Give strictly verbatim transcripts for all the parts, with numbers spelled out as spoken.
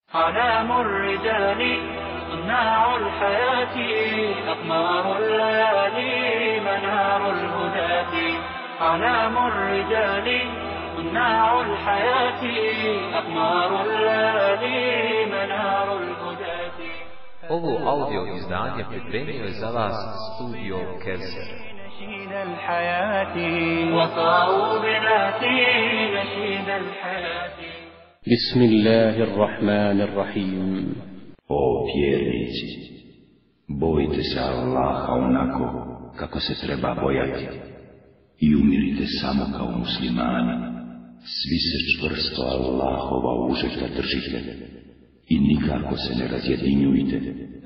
علام الرجال صناع الحياة أقمار الليالي منار الهداة علام الرجال صناع الحياة أقمار الليالي منار الهداة. Ovo audio izdanje pripremio je za vas studio Kevser. نشيد الحياة وصاروا بذاتي نشيد الحياة. بسم الله الرحمن الرحيم. O vjernici, bojite se Allaha onako kako se treba bojati i umirite samo kao muslimani. Svi se čvrsto Allahova užeta držite i nikako se ne razjedinjujte.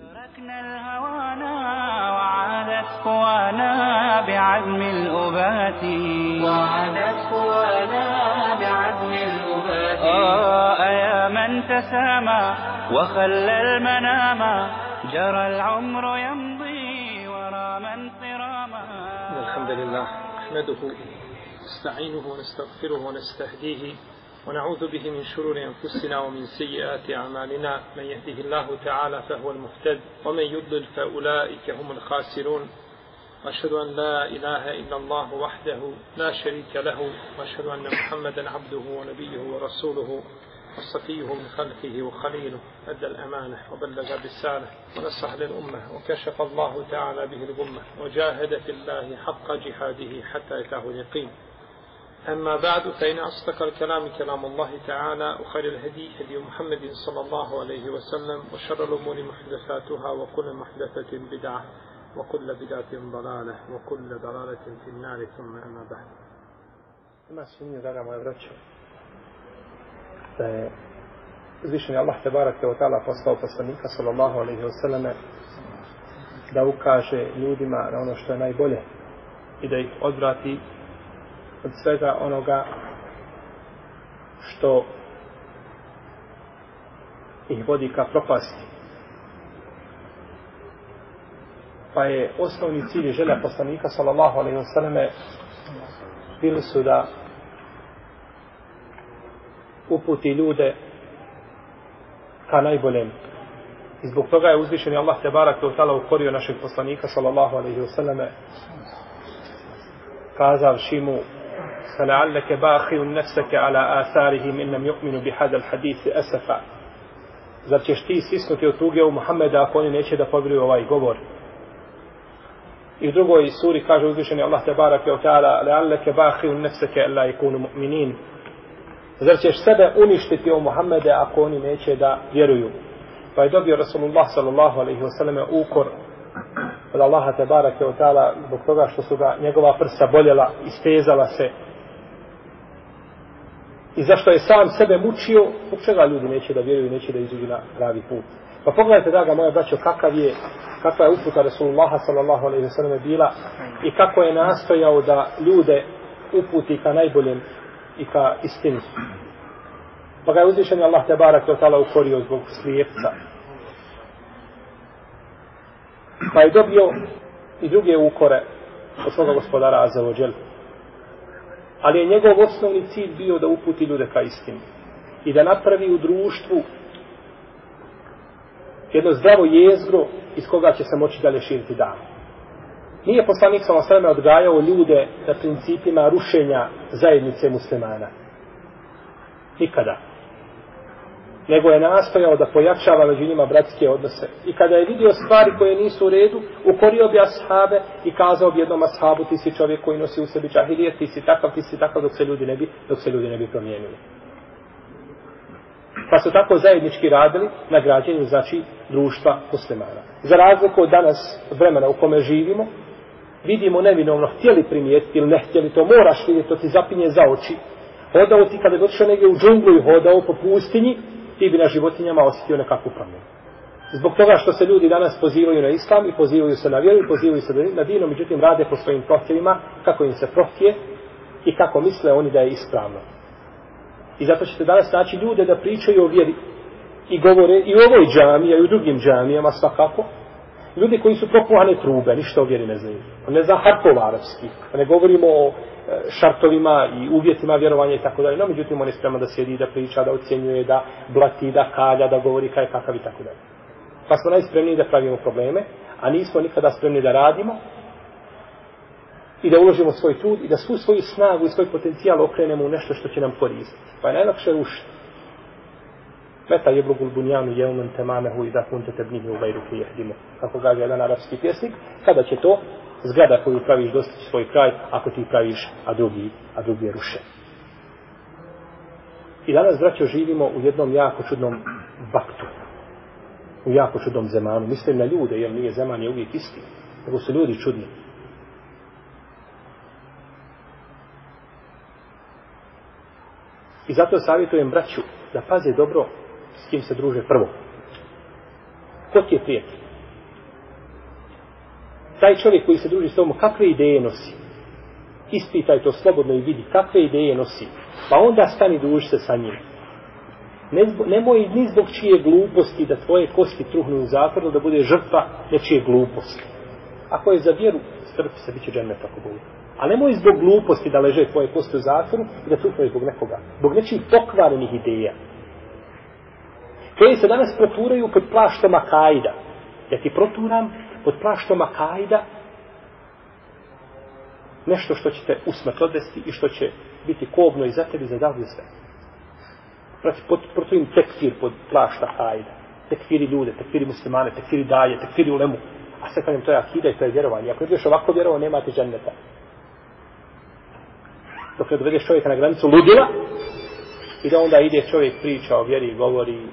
قوانا بعزم الأبات وعدت قوانا بعزم الأبات آه يا من تسامى وخلى المنام جرى العمر يمضي ورا من صراما. الحمد لله نحمده نستعينه ونستغفره ونستهديه ونعوذ به من شرور أنفسنا ومن سيئات أعمالنا. من يهده الله تعالى فهو المهتد ومن يضلل فأولئك هم الخاسرون. وأشهد أن لا إله إلا الله وحده لا شريك له وأشهد أن محمدا عبده ونبيه ورسوله وصفيه من خلقه وخليله. أدى الأمانة وبلغ بالرسالة ونصح للأمة وكشف الله تعالى به الغمة وجاهد في الله حق جهاده حتى أتاه اليقين. أما بعد فإن أصدق الكلام كلام الله تعالى وخير الهدي هدي محمد صلى الله عليه وسلم وشر الأمور محدثاتها وكل محدثة بدعة وكل بدعة ضلالة وكل ضلالة في النار ثم أما بعد. Ima sumnje, draga moja braćo, da je uzvišeni Allah tebareke ve taala poslao poslanika sallallahu alejhi ve selleme da ukaže ljudima na ono što je najbolje i da ih odvrati od svega onoga što ih vodi ka propasti. Pa je osnovni cilj i želja poslanika sallallahu alejhi ve selleme bili su da uputi ljude ka najboljem. I zbog toga je uzvišeni Allah tebareke ve taala ukorio našeg poslanika sallallahu alejhi ve selleme kazavši mu: فَلَعَلَّكَ بَاخِعٌ نَفْسَكَ عَلَى آثَارِهِمْ إِنْ لَمْ يُؤْمِنُوا بِهَذَا الْحَدِيثِ أَسَفًا. Zar ćeš ti stisnuti od tuge u Muhammeda ako oni neće da povjeruju ovaj govor? I u drugoj suri kaže uzvišeni Allah tebareke ve taala: لَعَلَّكَ بَاخِعٌ نَفْسَكَ أَلَّا يَكُونُوا مُؤْمِنِينَ. Zar ćeš sebe uništiti o Muhammede ako oni neće da vjeruju? Pa je dobio Rasulullah sallallahu alejhi ve selleme ukor od Allaha tebareke ve taala zbog toga što su ga njegova prsa boljela, istezala se. I zašto je sam sebe mučio, zbog čega ljudi neće da vjeruju, neće da izađu na pravi put. Pa pogledajte, draga moja braćo, kakav je, kakva je uputa Rasulullaha sallallahu alejhi ve selleme bila i kako je nastojao da ljude uputi ka najboljem i ka istini. Pa ga je uzvišeni Allah tebareke ve taala ukorio zbog slijepca. Pa je dobio i druge ukore od svoga gospodara azza wa džel. Ali je njegov osnovni cilj bio da uputi ljude ka istini i da napravi u društvu jedno zdravo jezgro iz koga će se moći dalje širiti dan. Nije poslanik sallallahu alejhi ve sellem odgajao ljude na principima rušenja zajednice muslimana. Nikada. Nego je nastojao da pojačava među njima bratske odnose. I kada je vidio stvari koje nisu u redu, ukorio bi ashabe i kazao bi jednom ashabu: ti si čovjek koji nosi u sebi džahilijet, ti si takav, ti si takav, dok se ljudi ne bi, dok se ljudi ne bi promijenili. Pa su tako zajednički radili na građenju, znači, društva muslimana. Za razliku od danas vremena u kome živimo, vidimo neminovno, htjeli primijetiti ili ne htjeli, to moraš vidjeti, to ti zapinje za oči. Hodao ti kada bi otišao negdje u džunglu i hodao po pustinji, ti bi na životinjama osjetio nekakvu promjenu. Zbog toga što se ljudi danas pozivaju na islam i pozivaju se na vjeru i pozivaju se na dinu, međutim rade po svojim prohtjevima, kako im se prohtje i kako misle oni da je ispravno. I zato ćete danas naći ljude da pričaju o vjeri i govore i u ovoj džamiji, i u drugim džamijama svakako, Ljudi koji su propuhane trube, ništa o vjeri ne znaju. On ne zna harfova arapski. Ne govorimo o šartovima i uvjetima vjerovanja i tako dalje. No, međutim, on je spreman da sjedi, da priča, da ocjenjuje, da blati, da kalja, da govori kaj kakav i tako dalje. Pa smo najspremniji da pravimo probleme, a nismo nikada spremni da radimo i da uložimo svoj trud i da svu svoju snagu i svoj potencijal okrenemo u nešto što će nam koristiti. Pa je najlakše rušiti. Meta jeblugul bunjanu jeumen temamehu i da kunte tebnihi u gajruke jehdimu. Kako kaže jedan arapski pjesnik, kada će to zgrada koju praviš dostići svoj kraj, ako ti praviš, a drugi, a drugi je ruše. I danas, braćo, živimo u jednom jako čudnom baktu. U jako čudnom zemanu. Mislim na ljude, jer nije zeman je uvijek isti. Nego su ljudi čudni. I zato savjetujem braću da paze dobro s kim se druže prvo. Ko ti je prijatelj? Taj čovjek koji se druži s tobom, kakve ideje nosi? Ispitaj to slobodno i vidi kakve ideje nosi. Pa onda stani druži se sa njim. Ne zbog, nemoj ni zbog čije gluposti da tvoje kosti truhnu u zatvoru, da bude žrtva nečije gluposti. Ako je za vjeru, strpi se, bit će džennet ako bude. A nemoj zbog gluposti da leže tvoje kosti u zatvoru i da truhnu zbog nekoga. Zbog nečijih pokvarenih ideja. Koje se danas proturaju pod plaštom akajda. Ja ti proturam pod plaštom akajda nešto što će te u smrt odvesti i što će biti kobno i za tebi za davlju sve. Proturim tekfir pod plašta akajda. Tekfiri ljude, tekfiri muslimane, tekfiri daje, tekfiri ulemu. A sve kažem, to je akida i to je vjerovanje. Ako ideš ovako vjerovao, nemate dženneta. Dok ne dovedeš čovjeka na granicu ludila i da onda ide čovjek priča o vjeri, govori,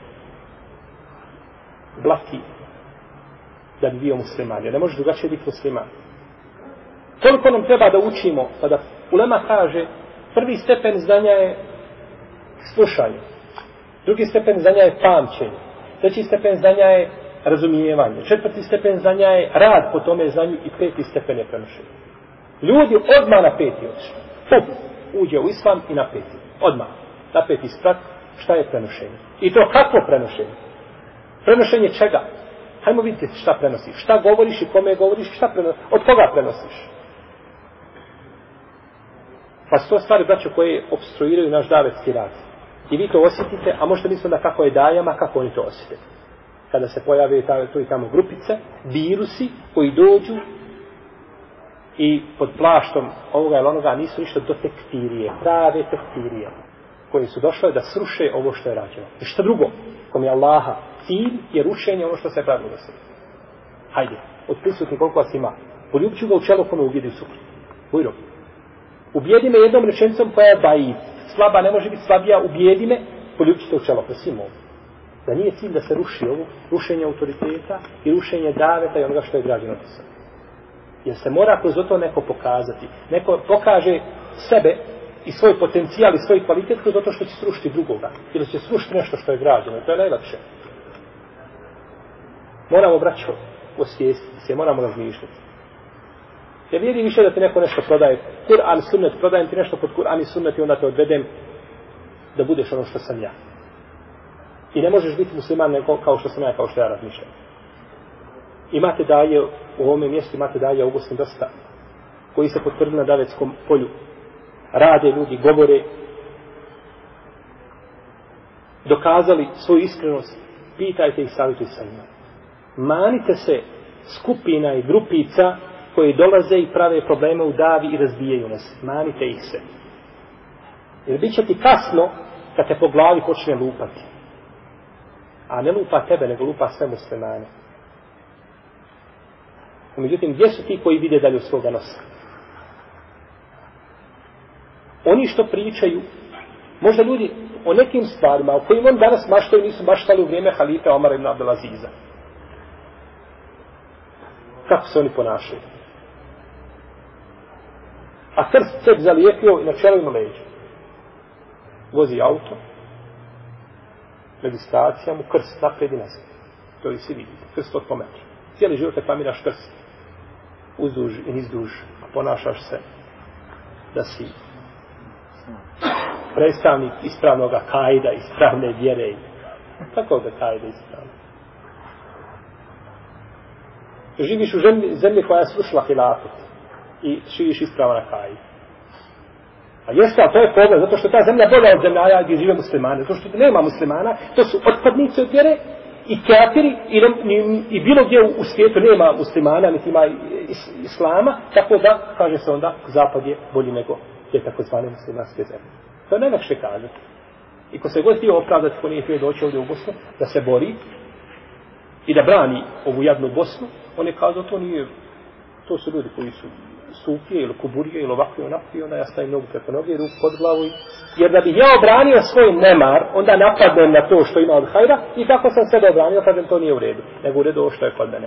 blati da bi bio musliman. Jer ne može drugačije biti musliman. Koliko nam treba da učimo, pa da ulema kaže, prvi stepen znanja je slušanje, drugi stepen znanja je pamćenje, treći stepen znanja je razumijevanje, četvrti stepen znanja je rad po tome znanju i peti stepen je prenošenje. Ljudi odmah na peti oči. Puf, uđe u islam i na peti. Odmah. Na peti sprat, šta je prenošenje. I to kakvo prenošenje? Prenošenje čega? Hajmo vidjeti šta prenosiš. Šta govoriš i kome govoriš, šta prenosiš. Od koga prenosiš? Pa su to stvari, braćo, koje obstruiraju naš davetski rad. I vi to osjetite, a možete misliti da kako je dajama, kako oni to osjete. Kada se pojave tu i tamo grupice, virusi koji dođu i pod plaštom ovoga ili onoga nisu ništa do tekfirije, prave tekfirije, koje su došle da sruše ovo što je rađeno. I što drugo, kom je Allaha cilj je rušenje ono što se pravilo se. Hajde, od prisutni koliko vas ima. Poljubit ću ga u čelo kome ubijedi u sukru. Bujro. Ubijedi me jednom rečenicom koja je daif. Slaba ne može biti slabija, ubijedi me, poljubit ću te u čelo. Prosim ovo. Da nije cilj da se ruši ovo, rušenje autoriteta i rušenje daveta i onoga što je građeno do sebe. Jer se mora kroz to neko pokazati. Neko pokaže sebe i svoj potencijal i svoj kvalitet kroz to što će srušiti drugoga. Ili će srušiti nešto što je građeno. To je najlakše. Moramo, braćo, osvijestiti se, moramo razmišljati. Jer vidi više da ti neko nešto prodaje. Kur'an, sunnet, prodajem ti nešto pod Kur'an i sunnet i onda te odvedem da budeš ono što sam ja. I ne možeš biti musliman nego kao što sam ja, kao što ja razmišljam. Imate daje, u ovome mjestu imate daje Augustin dosta, koji se potvrdili na davetskom polju. Rade ljudi, govore, dokazali svoju iskrenost, pitajte ih, savjetujte sa njima. Manite se skupina i grupica koji dolaze i prave probleme u davi i razbijaju nas. Manite ih se. Jer bit će ti kasno kad te po glavi počne lupati. A ne lupa tebe, nego lupa sve muslimane. Međutim, gdje su ti koji vide dalje u svoga nosa? Oni što pričaju, možda ljudi o nekim stvarima o kojim on danas maštaju nisu maštali u vrijeme halife Omara ibn Abdelaziza. Kako se oni ponašaju? A krst cep zalijepio i na čelu ima leđa. Vozi auto, registracija mu krst napred i nazad. To i svi vidite. Krst od pometru. Cijeli život reklamiraš krst. Uzduž i nizduž. A ponašaš se da si predstavnik ispravnog akajda, ispravne vjere. Kako da akajda ispravno? živiš u zemlji, zemlji koja je slušala hilafet i živiš ispravan akaj. A jeste, ali to je problem, zato što ta zemlja bolja od zemlja gdje žive muslimani, zato što nema muslimana, to su otpadnice od vjere i kafiri i, i, i bilo gdje u, u svijetu nema muslimana, niti ima is, islama, tako da, kaže se onda, zapad je bolji nego te takozvane muslimanske zemlje. To je najlakše kazati. I ko se god htio opravdati, ko nije htio doći ovdje u Bosnu, da se bori i da brani ovu jadnu Bosnu, on je kazao, to nije, to su ljudi koji su sufije ili kuburije ili ovakve onakve, onda ja stavim nogu preko noge, ruku pod glavu. Jer da bi ja obranio svoj nemar, onda napadnem na to što ima od hajra i kako sam sebe obranio, kažem, to nije u redu. Nego u redu ovo što je kod mene.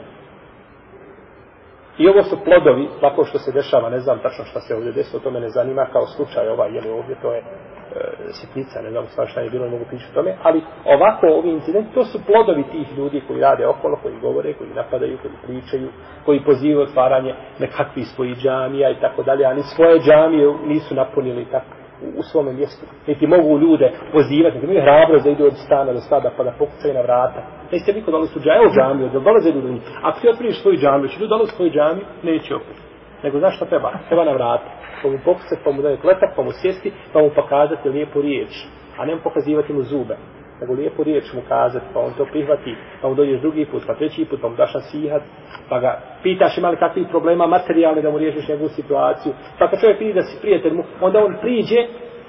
I ovo su plodovi, tako što se dešava, ne znam tačno šta se ovdje desilo, to me ne zanima kao slučaj ovaj, jel ovdje, to je e, sitnica, ne znam stvar šta je bilo, mogu pričati o tome, ali ovako ovi incidenti, to su plodovi tih ljudi koji rade okolo, koji govore, koji napadaju, koji pričaju, koji pozivaju otvaranje nekakvih svojih džamija i tako dalje, ali svoje džamije nisu napunili tako u svome mjestu. Niti mogu ljude pozivati, niti imaju hrabrost da idu od stana do stada pa da pokucaju na vrata. Neće niko dolazi u džamiju, džamiju, da dolaze ljudi. Ako ti otvoriš svoju džamiju, će ljudi dolazi u svoju džamiju, neće opet. Nego znaš što treba? Treba na vrata. Pa mu pokucati, pa mu dati letak, pa mu sjesti, pa mu pokazati lijepu riječ. A ne mu pokazivati mu zube. Nego lijepu riječ mu kazati, pa on to prihvati, pa mu dođeš drugi put, pa treći put, pa mu daš nasihat, pa ga pitaš ima li kakvih problema materijalni da mu riješiš njegovu situaciju. Pa kad čovjek vidi da si prijatelj mu, onda on priđe,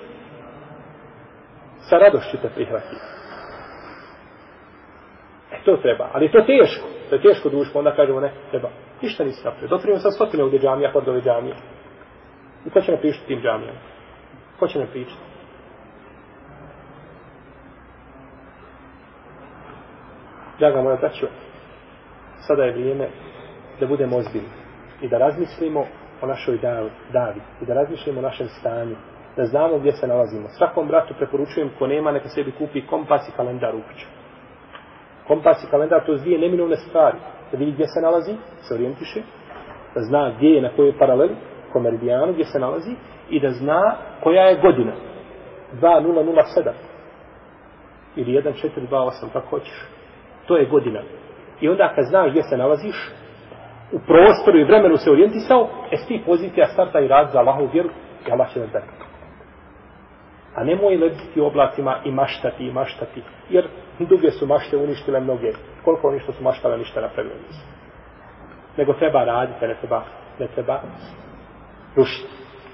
sa radošću te prihvati. E to treba, ali to je teško, to je teško duško, onda kažemo ne, treba. Ništa nisi napravio, dotvorimo sad stotine ovdje džamija, kod ove džamije. I ko će me pričati tim džamijama? Ko će me pričati? Draga moja braćo, sada je vrijeme da budemo ozbiljni i da razmislimo o našoj davi i da razmislimo o našem stanju, da znamo gdje se nalazimo. Svakom bratu preporučujem ko nema neka sebi kupi kompas i kalendar u kuću. Kompas i kalendar to su dvije neminovne stvari. Da vidi gdje se nalazi, se orijentiše, da zna gdje je na kojoj paraleli, ko meridijanu gdje se nalazi i da zna koja je godina. dva nula nula sedam ili jedan četiri dva osam, kako hoćeš. To je godina. I onda kad znaš gdje se nalaziš, u prostoru i vremenu se orijentisao, e s tih pozicija starta i rad za Allahovu vjeru i Allah će da daje. A nemoj lebditi u oblacima i maštati i maštati, jer duge su mašte uništile mnoge. Koliko oni što su maštale ništa napravili nisu. Nego treba raditi, ne treba, ne treba rušiti.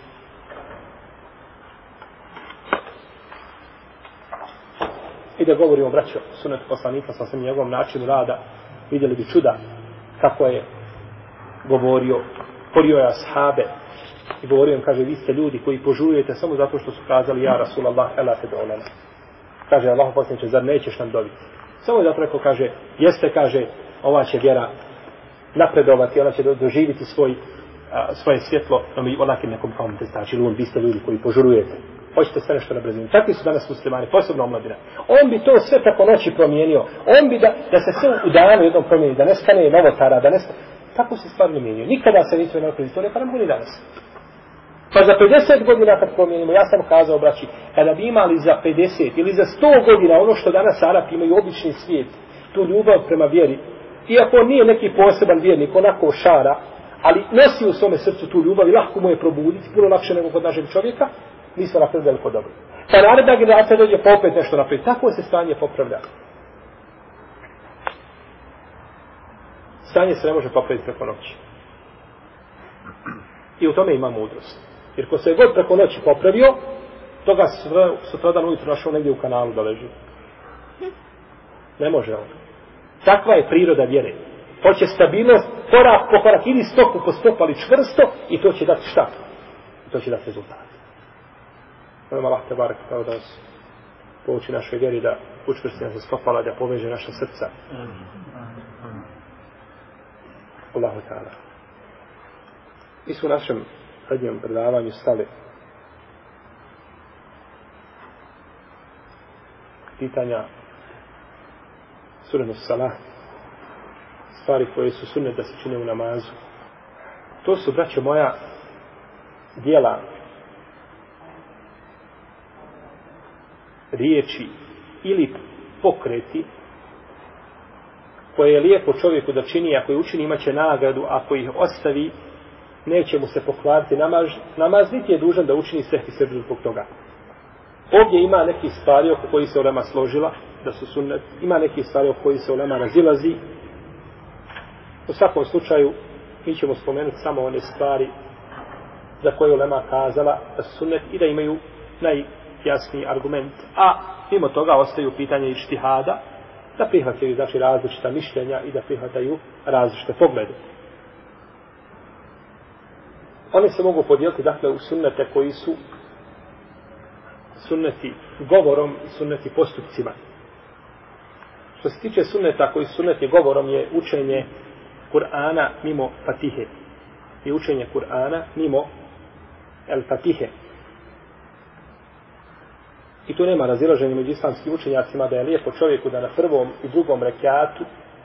I da govorimo, braćo, sunetu poslanika sa svim njegovom načinu rada, vidjeli bi čuda kako je govorio, porio je ashabe i govorio im, kaže, vi ste ljudi koji požurujete samo zato što su kazali ja Rasulallah, ela te dolana. Kaže, Allah poslaniče, zar nećeš nam dobiti? Samo zato rekao, kaže, jeste, kaže, ova će vjera napredovati, ona će doživiti svoj, a, svoje svjetlo, no mi onakim nekom kao te znači, vi ste ljudi koji požurujete. Hoćete sve nešto na brzinu. Takvi su danas muslimani, posebno omladina. On bi to sve preko noći promijenio. On bi da, da se sve u danu jednom promijeni, da nestane novotara, da nestane... Tako se stvar ne mijenio. Nikada se nisu jednoj istorije, pa nam boli danas. Pa za pedeset godina kad promijenimo, ja sam kazao, braći, kada bi imali za pedeset ili za sto godina ono što danas Arapi imaju obični svijet, tu ljubav prema vjeri, iako on nije neki poseban vjernik, onako šara, ali nosi u svome srcu tu ljubav i lahko mu je probuditi, puno lakše nego kod našeg čovjeka, mi smo napred veliko dobro. Pa naredna generacija dođe pa opet nešto napred. Tako se stanje popravlja. Stanje se ne može popraviti preko noći. I u tome ima mudrost. Jer ko se je god preko noći popravio, toga sutradan ujutro našao negdje u kanalu da leži. Ne može on. Takva je priroda vjere. Hoće stabilnost, korak po korak, ili stopu po stopu, ali čvrsto, i to će dati šta? I to će dati rezultat. Molim Allah te barek kao da nas pouči našoj vjeri, da učvrsti nas za stopala, da poveže naša srca. Allahu ta'ala. Mi smo u našem zadnjem predavanju stali pitanja surenu salah, stvari koje su sunnet da se čine u namazu. To su, braćo moja, dijela, riječi ili pokreti koje je lijepo čovjeku da čini, ako je učini imaće nagradu, ako ih ostavi neće mu se pokvariti namaz, namaz niti je dužan da učini sehvi seždu zbog toga. Ovdje ima neki stvari oko koji se ulema složila, da su sunnet, ima neki stvari oko koji se ulema razilazi. U svakom slučaju mi ćemo spomenuti samo one stvari za koje ulema kazala da su sunnet i da imaju najjasniji argument. A mimo toga ostaju pitanje ištihada, da prihvataju znači različita mišljenja i da prihvataju različite poglede. Oni se mogu podijeliti dakle u sunnete koji su sunneti govorom i sunneti postupcima. Što se tiče sunneta koji su sunneti govorom je učenje Kur'ana mimo Fatihe. I učenje Kur'ana mimo El Fatihe. I tu nema razilaženja među islamskim učenjacima da je lijepo čovjeku da na prvom i drugom rekatu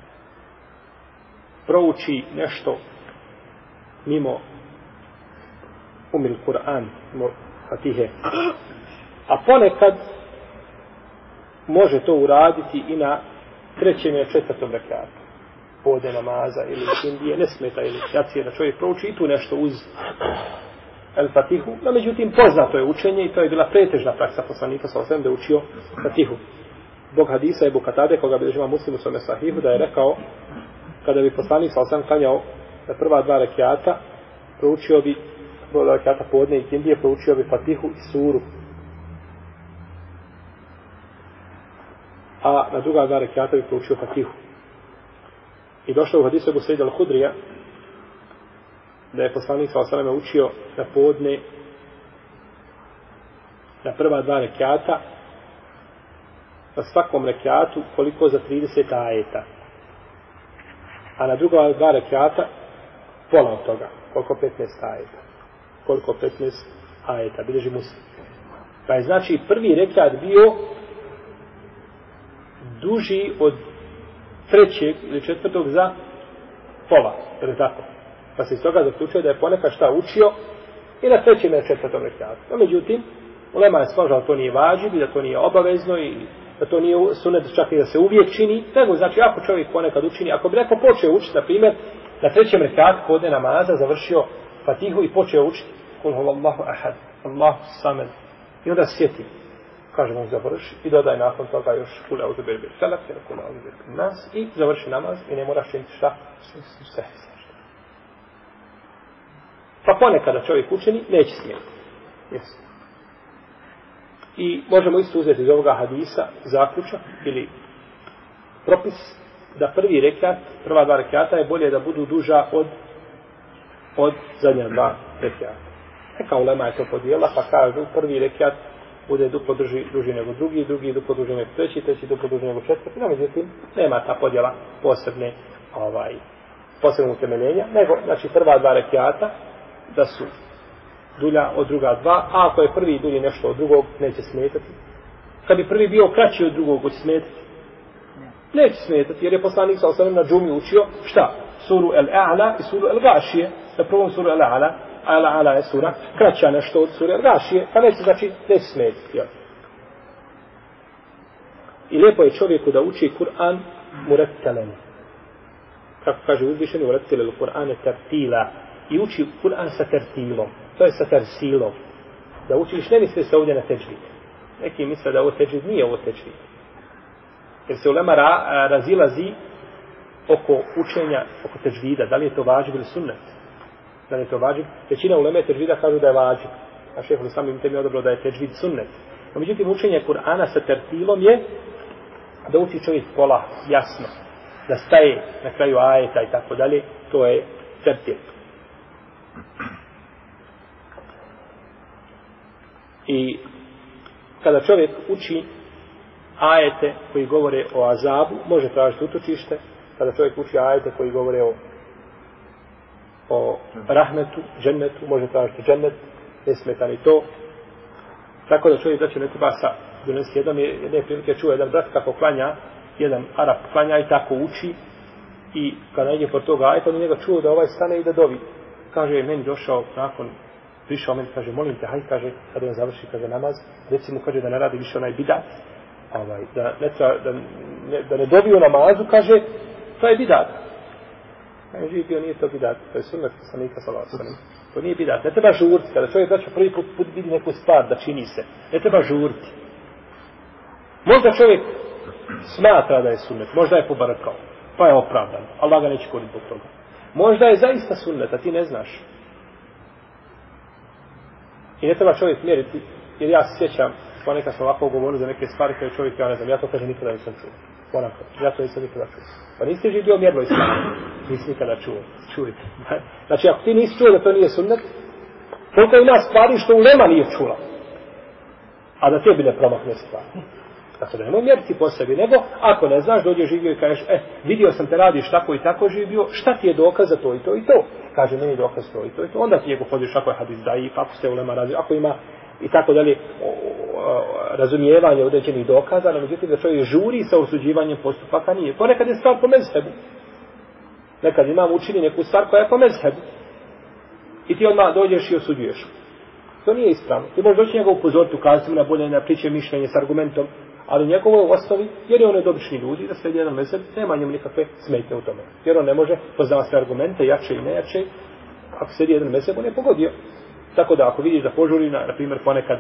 prouči nešto mimo umil Kur'an, mimo Fatihe. A ponekad može to uraditi i na trećem i četvrtom rekatu. Podne namaza ili Indije, ne smeta ili jacije da čovjek prouči i tu nešto uz El Fatihu. No, međutim, poznato je učenje i to je bila pretežna praksa poslanika sa osam da je učio Fatihu. Zbog hadisa Ebu Katade, koga bi držima Muslim u svome sahihu, da je rekao, kada bi poslanik sa osam klanjao na prva dva rekiata, proučio bi prva dva rekiata podne i Indije, proučio bi Fatihu i suru. A na druga dva rekiata bi proučio Fatihu. I došlo u hadisu Ebu Sejid al-Hudrija da je poslanik sa osam učio na podne na prva dva rekiata na svakom rekiatu koliko za trideset ajeta. A na druga dva rekiata pola od toga. Koliko petnaest ajeta. Koliko petnaest ajeta. Bilježi Muslim. Pa je znači prvi rekiat bio duži od trećeg ili četvrtog za pola. Je li tako? Pa se iz toga zaključuje da je ponekad šta učio i na trećem i na četvrtom rekiatu. No, međutim, ulema je složila da to nije važib i da to nije obavezno i da to nije sunet čak i da se uvijek čini. Nego, znači, ako čovjek ponekad učini, ako bi neko počeo učiti, na primjer, na trećem rekiatu podne namaza, završio Fatihu i počeo učiti Kul huvallahu ahad, Allahu samed. I onda sjeti, kaže mu završi i dodaj nakon toga još Kul auzu birbil felak, Kul auzu birbil nas i završi namaz i ne moraš činiti šta? Sve. Pa ponekada čovjek učini, neće smijeti. Yes. I možemo isto uzeti iz ovoga hadisa zaključak ili propis da prvi rekat, prva dva rekata je bolje da budu duža od od zadnja dva rekata. Neka ulema je to podijela, pa kažu prvi rekat bude duplo duži, duži nego drugi, drugi duplo duži nego treći, treći duplo duži nego četvrti, no međutim nema ta podjela posebne ovaj, posebnog utemeljenja, nego znači prva dva rekata da su dulja od druga dva, a ako je prvi dulji nešto od drugog, neće smetati. Kad bi prvi bio kraći od drugog, hoće smetati? Neće smetati, jer je poslanik sa osam na džumi učio šta? Suru El-A'la i suru El-Gašije. Na prvom suru El-A'la, a El-A'la je sura kraća nešto od suru El-Gašije, pa neće znači neće smetati. Jel? I lijepo je čovjeku da uči Kur'an murettelen. Kako kaže uzvišeni, urettelel Kur'ane tertila. I uči Kur'an sa tertilom. To je sa tersilom. Da učiš, ne misli se ovdje na teđvid. Neki misle da ovo teđvid, nije ovo teđvid. Jer se ulema ra, razilazi oko učenja, oko teđvida. Da li je to vađib ili sunnet? Da li je to vađib? Većina uleme teđvida kažu da je vađib. A šehol Islam im temi odobro da je teđvid sunnet. No, međutim, učenje Kur'ana sa tertilom je da uči čovjek pola jasno. Da staje na kraju ajeta i tako dalje. To je tertil. I kada čovjek uči ajete koji govore o azabu, može tražiti utočište. Kada čovjek uči ajete koji govore o o rahmetu, džennetu, može tražiti džennet, ne smeta ni to. Tako da čovjek znači ne treba sa donesi jednom, jedne prilike čuo jedan brat kako klanja, jedan Arap klanja i tako uči i kada ide por toga ajeta, on njega čuo da ovaj stane i da dovi. Kaže, meni došao nakon, prišao meni, kaže, molim te, haj, kaže, kada on završi, kaže, namaz, reci mu, kaže, da ne radi više onaj bidat, ovaj, da, ne tra, da, ne, da ne dobi u namazu, kaže, to je bidat. Ne, živi bio, nije to bidat, to je sunnet poslanika sallallahu alejhi ve sellem. To nije bidat. Ne treba žuriti, kada čovjek braćo prvi put, put vidi neku stvar da čini se. Ne treba žuriti. Možda čovjek smatra da je sunnet, možda je pobarakao, pa je opravdan. Allah ga neće koriti zbog toga. Možda je zaista sunnet, a ti ne znaš. I ne treba čovjek mjeriti, jer ja se sjećam, ponekad sam ovako govorio za neke stvari koje čovjek, ja ne znam, ja to kažem nikada nisam čuo. Onako, ja to nisam nikada čuo. Pa niste živio mjerilo i stvari, nisi nikada čuo. Čujte. Znači, ako ti nisi čuo da to nije sunnet, koliko ima stvari što ulema nije čula, a da tebi ne promakne stvari. Tako da nemoj mjeriti po sebi, nego ako ne znaš, dođe živio i kažeš, e, vidio sam te radiš tako i tako živio, šta ti je dokaz za to i to i to? Kaže, meni dokaz to i to i to. Onda ti je podiš ako je hadis daji, ako se ulema razvija, ako ima i tako dalje o, o, razumijevanje određenih dokaza, no međutim da čovjek žuri sa osuđivanjem postupaka nije. Ponekad je stvar po mezhebu. Nekad imam učini neku stvar koja je po mezhebu. I ti odmah dođeš i osuđuješ. To nije ispravno. Ti možeš doći njega upozoriti, ukazati mu na bolje, na priče mišljenje s argumentom, ali njegovo u osnovi, jer je on nedobični ljudi, da sledi jedan mezheb, nema njemu nikakve smetnje u tome. Jer on ne može poznavati sve argumente, jače i nejače. Ako sledi jedan mezheb, on je pogodio. Tako da ako vidiš da požuri, na, na primjer ponekad,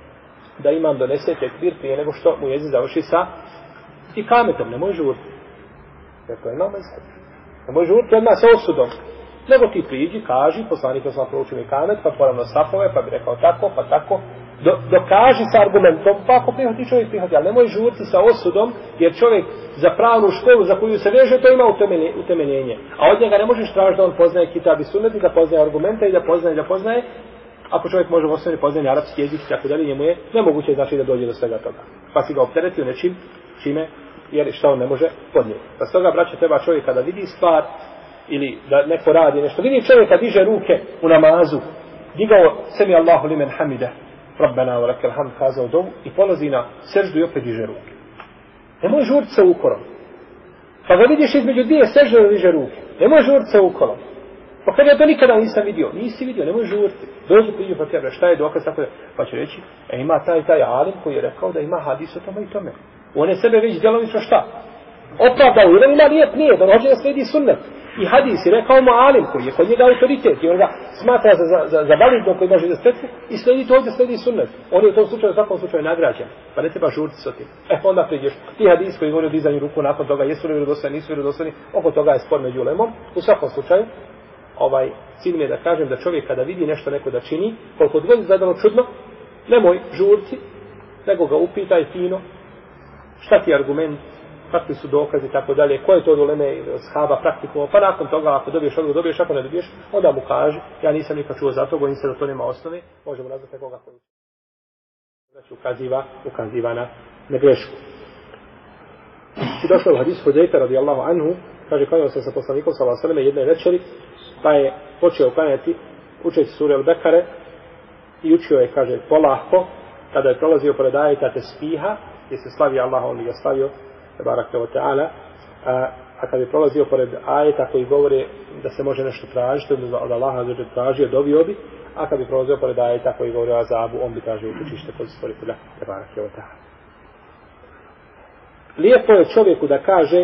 da imam donese tekbir prije nego što mu jezi završi sa i kametom, ne može žuriti. Jer to ima mezheb. Ne može žuriti odmah sa osudom. Nego ti priđi, kaži, poslanik sam proučio mi kamet, pa poravno safove, pa bi rekao tako, pa tako. Do, dokaži sa argumentom, pa ako prihvati čovjek prihvati, ali nemoj žuriti sa osudom, jer čovjek za pravnu školu za koju se veže, to ima utemeljenje. A od njega ne možeš tražiti da on poznaje kitab i sunnet, da poznaje argumente i da poznaje, da poznaje. Ako čovjek može u osnovi poznaje arapski jezik i tako dalje, njemu je nemoguće znači da dođe do svega toga. Pa si ga opteretio nečim, čime, jer šta on ne može podnijeti. Pa stoga, braće, treba čovjek kada vidi stvar, ili da neko radi nešto, vidi čovjek kad diže ruke u namazu, digao semi Allahu limen hamide, Rabbena wa lakal hamd, kazao dovu i polazi na seždu i opet diže ruke. Nemoj žuriti se ukorom. Pa ga vidiš između dvije sežde da diže ruke. Nemoj žuriti se ukorom. Pa kada ja to nikada nisam vidio, nisi vidio, nemoj žuriti. Dođi priđu pa tebe, šta je dokaz tako da, pa će reći, e ima taj taj alim koji je rekao da ima hadis o tome i tome. On je sebe već djelovično šta? Opravdao, jer on ima lijep nije, da hoće da sledi sunnet. I hadis je rekao mu alim koji je kod njega autoritet i on ga smatra za, za, za, za validno koji može da stetku i sledi to ovdje sledi sunnet. On je u tom slučaju, u svakom slučaju nagrađen. Pa ne treba žuriti s tim. E onda priđeš. Ti hadis koji govori o dizanju ruku nakon toga, jesu li vjerodostojni, nisu vjerodostojni, oko toga je spor među ulemom. U svakom slučaju, ovaj, cilj mi je da kažem da čovjek kada vidi nešto neko da čini, koliko god izgledalo čudno, nemoj žuriti, nego ga upitaj fino, šta ti je argument, kakvi su dokazi i tako dalje, koje je to od uleme ili shaba praktikumo, pa nakon toga ako dobiješ odgovor, dobiješ, ako ne dobiješ, onda mu kaži, ja nisam nikad čuo za to, bojim se da to nema osnove, možemo nazvati nekoga koji znači ukaziva, ukaziva na, na grešku. I došlo u hadisu Hudejta radijallahu anhu, kaže, klanjao sam sa poslanikom sallallahu alejhi ve sellem jedne večeri, pa je počeo klanjati učeći sure Al-Bekare i učio je, kaže, polahko, kada je prolazio pored ajeta tespiha, gdje se slavi Allah, on ga slavio, tabaraka wa ta'ala, a, a kad je prolazio pored ajeta koji govore da se može nešto tražiti, od Allaha zađe tražio, dobio bi, a kad bi prolazio pored ajeta koji govore o azabu, on bi tražio utočište kod stvoritelja, tabaraka wa ta'ala. Lijepo je čovjeku da kaže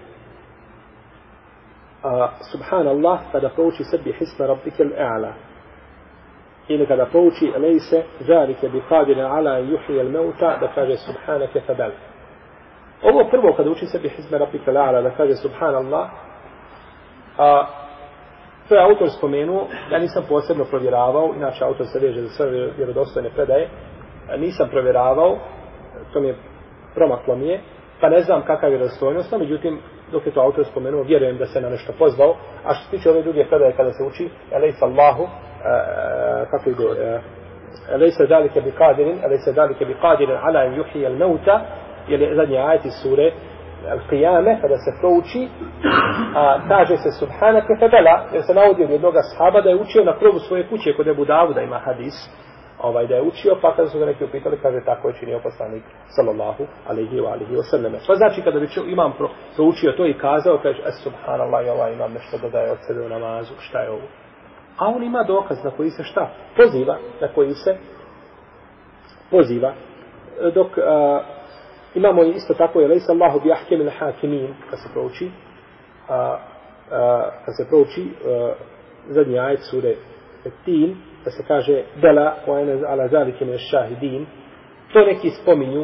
a, subhanallah kada prouči sebi hisma rabbike al-a'la ili kada prouči lejse zalike bi qadirin ala yuhyi al-mauta da kaže subhanake fadal. Ovo prvo kada uči sebi hisma rabbike al-a'la da kaže subhanallah, a to je autor spomenuo, ja nisam posebno provjeravao, inače autor se veže za sve vjerodostojne predaje, nisam provjeravao, to mi je promaklo mi je, pa ne znam kakva je vjerodostojnost, no međutim, dok je to autor spomenuo, vjerujem da se na nešto pozvao, a što se tiče ove druge predaje kada se uči, elejsa Allahu, kako ide, elejsa dalike bi qadirin, elejsa dalike bi qadirin ala yuhyi al-mauta, jer je zadnji ajet iz sure Al-Qiyame, kada se prouči, a kaže se subhanake fadala, jer se navodi od jednog ashaba da je učio na krovu svoje kuće kod Ebu Davuda, ima hadis, ovaj da je učio, pa kada su ga neki upitali, kaže tako je činio poslanik sallallahu alejhi ve alihi ve sellem. Pa znači kada bi imam pro, proučio to i kazao, kaže es subhanallah, i ovaj imam nešto da daje od sebe u namazu, šta je ovo? A on ima dokaz na koji se šta? Poziva, na koji se poziva. Dok a, imamo isto tako je lejsa Allahu bi ahkemil hakimin, kad se prouči, a, a, kad se prouči a, zadnji ajet sure Tin, da se kaže Bela wa ene ala zalike min šahidin, to neki spominju.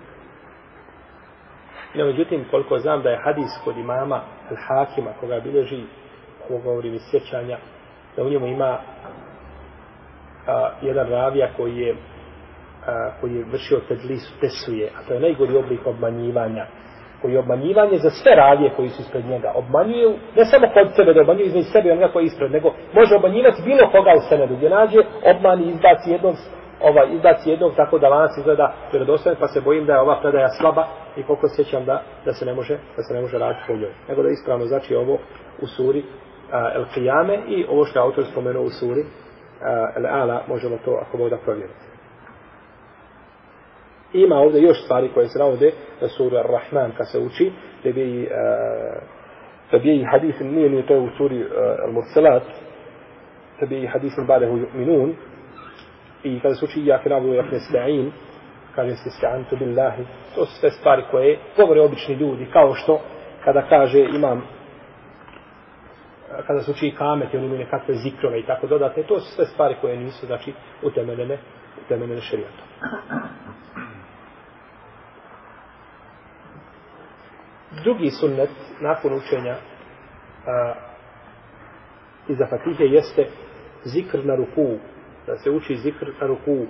No, međutim, koliko znam da je hadis kod imama Al-Hakima, koga bilježi, ovo govorim iz sjećanja, da u njemu ima a, jedan ravija koji je a, koji je vršio tedlisu, tesuje, a to je najgori oblik obmanjivanja, koji je obmanjivanje za sve ravije koji su ispred njega. Obmanjuju, ne samo kod sebe da obmanjuju između sebe i onoga koji je ispred, nego može obmanjivati bilo koga u senedu, gdje nađe, obmani, izbaci jednog, ovaj, izbaci jednog tako da lanac izgleda vjerodostojan, pa se bojim da je ova predaja slaba i koliko sjećam da, da se ne može, da se ne može raditi po njoj. Nego da je ispravno znači ovo u suri El Qiyame i ovo što je autor spomenuo u suri El Ala, možemo to ako Bog da provjeriti. Ima ovdje još stvari koje se navode da sura Ar-Rahman kad se uči, da bi da bi hadis nije nije to u suri Al-Mursalat, da bi hadis ba'dahu yu'minun, i kada se uči iyyaka na'budu wa iyyaka nasta'in, kaže se ista'antu billahi, to su sve stvari koje govore obični ljudi, kao što kada kaže imam, kada se uči kamet i oni imaju nekakve zikrove i tako dodate, to su sve stvari koje nisu znači utemeljene utemeljene šerijatom. Drugi sunnet nakon učenja a, iza Fatihe jeste zikr na ruku, da se uči zikr na ruku,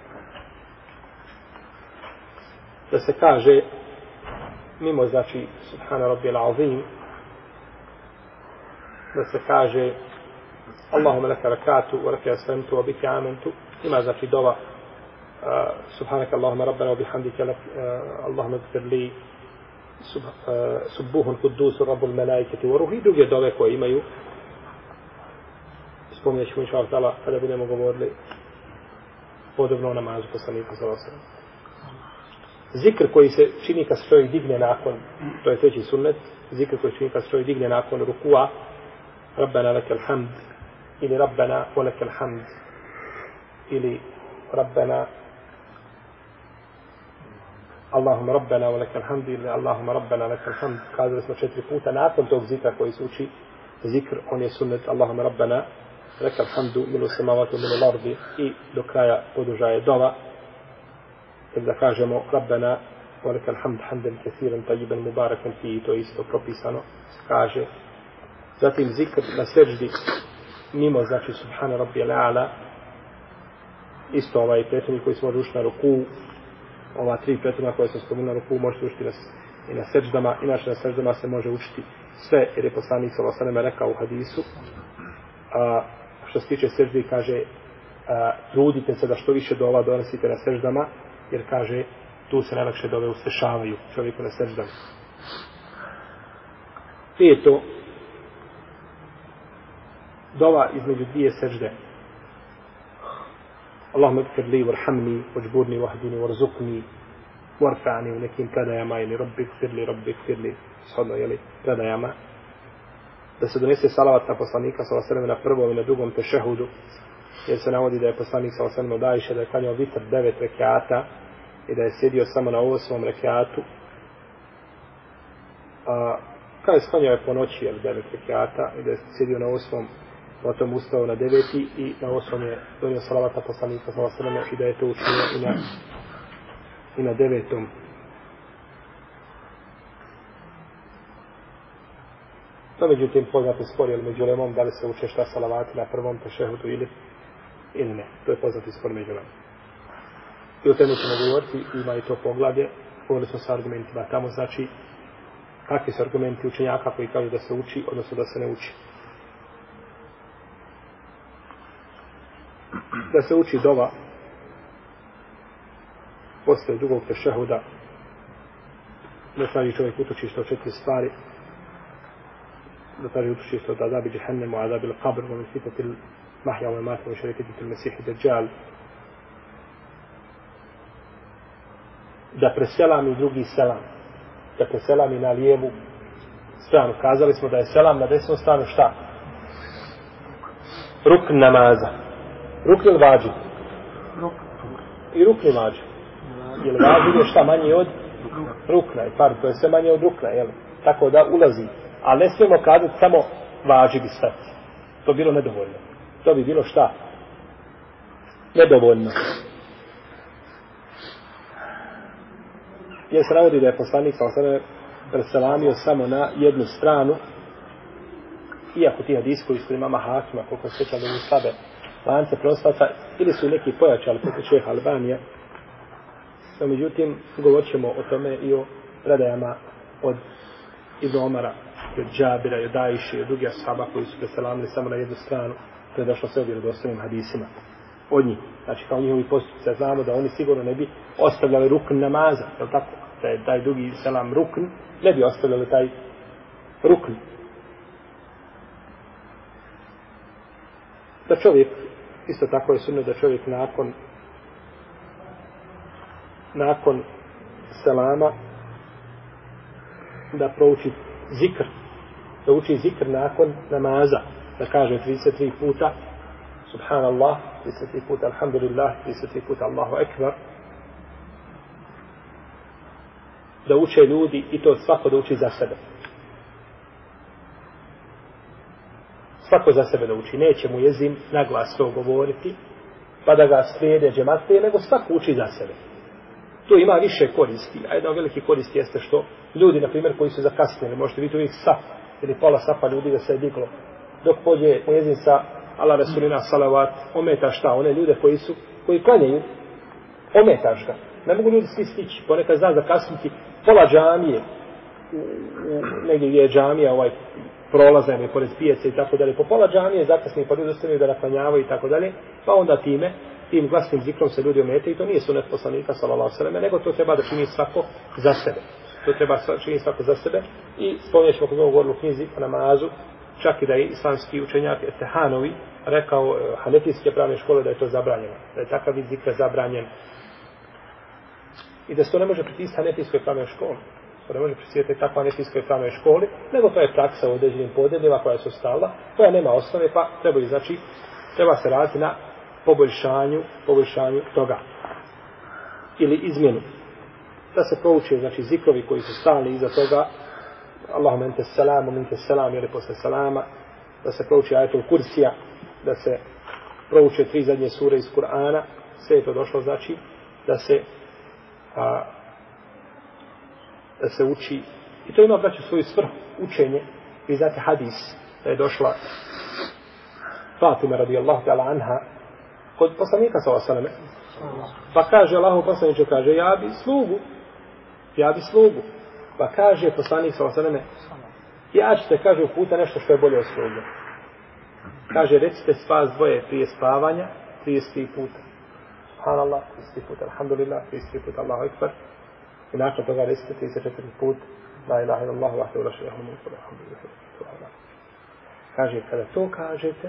da se kaže mimo znači subhana rabbil azim, da se kaže Allahumma laka rakatu wa laka aslamtu wa bika amantu, ima znači dova subhanaka Allahumma rabbana wa bihamdika lak Allahumma ighfir li Subbuhun Kudusu Rabbul Melaiketi wa Ruhi, druge dove koje imaju, spominjat ćemo inša Allah kada budemo govorili podobno o namazu poslanika sallallahu alejhi ve sellem. Zikr koji se čini kad se čovjek digne nakon, to je treći sunnet, zikr koji se čini kad se čovjek digne nakon rukua, Rabbana lakal hamd, ili Rabbana wa lakal hamd, ili Rabbana Allahumma rabbana wa lakal hamd, ili Allahumma rabbana lakal hamd. Kazali smo četiri puta nakon tog zikra koji se uči zikr, on je sunnet Allahumma rabbana lakal hamdu milu samavatu milu lardi, i do kraja podužaje dova, da kažemo Rabbana wa lakal hamd hamdan kathiran tayyiban mubarakan fi, to isto propisano kaže. Zatim zikr na seždi mimo znači subhana rabbiyal a'la, isto ovaj prethodnik koji smo ušli na ruku, ova tri prethodna koje sam spomenula na ruku možete učiti i na seždama, inače na seždama se može učiti sve, jer je poslanik sallallahu alejhi ve sellem rekao u hadisu, a, što se tiče seždi kaže a, trudite se da što više dova donosite na seždama, jer kaže tu se najlakše dove uspešavaju čovjeku na seždama. Peto, dova između dvije sežde. Allahumma ighfir li warhamni wajburni wahdini warzuqni warfa'ni, u nekim predajama ili rabbi ighfir li rabbi ighfir li, shodno je li predajama, da se donese salavat na poslanika sallallahu alejhi ve sellem na prvom i na drugom tešehudu, jer se navodi da je poslanik sallallahu alejhi ve sellem od Ajše da je klanjao vitr devet rekata i da je sjedio samo na osmom rekatu, a kada je sklanjao je po noći jel, devet rekata i da je sjedio na osmom, potom ustao na deveti i na osmom je donio salavata poslanika sallallahu alejhi ve sellem i da je to učinio i na, i na devetom. To međutim poznati spor je među lemom da li se uče šta salavati na prvom tešehudu ili, ili ne. To je poznati spor među lemom. I o tome ćemo govoriti, ima i to poglavlje, govorili smo sa argumentima. Tamo znači kakvi su argumenti učenjaka koji kažu da se uči, odnosno da se ne uči. Da se uči dova posle drugog tešehuda, da traži čovjek utočište od četiri stvari, da traži utočište od azabi džehennemu, azabi l-qabr, wa min fitati l-mahja wa mata wa šarikati l-mesihi dajjal, da preselami drugi selam, da preselami na lijevu stranu. Kazali smo da je selam na desnu stranu šta? Rukn namaza. Rukn ili vađi? I rukn ili vađi. Jer vađi je šta manje od rukna. I par, to je sve manje od rukna. Jel? Tako da ulazi Ali ne smijemo kazati samo važibi stati. To bi bilo nedovoljno. To bi bilo šta? Nedovoljno. Jer se navodi da je poslanik sa osam preselamio samo na jednu stranu, iako ti hadisi koji su imama Hakima, koliko se sjeća da mu slabe lance proslata, ili su neki pojačali poput šeha Albanije. No, međutim, govorit ćemo o tome i o predajama od Ibn Omara, i od Džabira, i od Ajše, i od drugih ashaba koji su preselamili samo na jednu stranu. To je došlo sve u vjerodostojnim hadisima od njih. Znači, kao njihovi postupci, znamo da oni sigurno ne bi ostavljali rukn namaza, je li tako? Da je taj drugi selam rukn, ne bi ostavljali taj rukn. Da čovjek, isto tako je sunnet da čovjek nakon nakon selama da prouči zikr, da uči zikr nakon namaza, da kaže trideset tri puta subhanallah, trideset tri puta alhamdulillah, trideset tri puta Allahu ekber, da uče ljudi i to svako da uči za sebe. Svako za sebe da uči, neće mu jezim naglas to govoriti, pa da ga slijede džematlije, nego svako uči za sebe. Tu ima više koristi, a jedna od velike koristi jeste što ljudi, na primjer, koji su zakasnili, možete vidjeti uvijek saf ili pola safa ljudi da se je diglo, dok pođe mujezin sa ala rasulina salavat, ometa šta, one ljude koji su, koji klanjaju, ometaš ga. Ne mogu ljudi svi stići, ponekad zna zakasniti pola džamije, u, u, negdje gdje je džamija, ovaj prolazan je pored pijace i tako dalje, po pola džamije zakasni, pa ljudi ostavljaju da naklanjavaju i tako dalje, pa onda time, tim glasnim zikrom se ljudi ometaju i to nije sunet poslanika sallallahu alejhi ve selleme, nego to treba da čini svako za sebe. To treba čini svako za sebe i spominjat ćemo kako smo govorili u knjizi o namazu, čak i da je islamski učenjak Tehanovi rekao hanefijske pravne škole da je to zabranjeno, da je takav vid zikra zabranjen i da se to ne može pritisati hanefijskoj pravnoj školi. To ne može pritisati takva hanefijskoj pravnoj školi, nego to je praksa u određenim podebljima koja su stala, koja nema osnove, pa treba, znači, treba se raditi na poboljšanju, poboljšanju toga. Ili izmjenu. Da se prouče, znači, zikrovi koji su stalni iza toga, Allahumma ente salamu, minke salam, ili posle salama, da se prouče ajetul kursija, da se prouče tri zadnje sure iz Kur'ana, sve je to došlo, znači, da se a, da se uči, i to ima, braću, svoju svrhu, učenje. Vi znate hadis, da je došla Fatima radijallahu ta'ala anha kod poslanika sallallahu alejhi ve selleme, pa kaže Allahu poslaniče, kaže, ja bi slugu, ja bi slugu, pa kaže poslanik sallallahu alejhi ve selleme, ja ćete, kaže, uputa nešto što je bolje od sluge. Kaže, recite spas dvoje prije spavanja, trideset tri puta. Subhanallah, trideset tri puta, alhamdulillah, trideset tri puta, Allahu ekber. I nakon toga recite trideset četiri put, la ilaha illallah, vahdehu la šerika lahu, mulku lahu, alhamdulillah. Kaže, kada to kažete,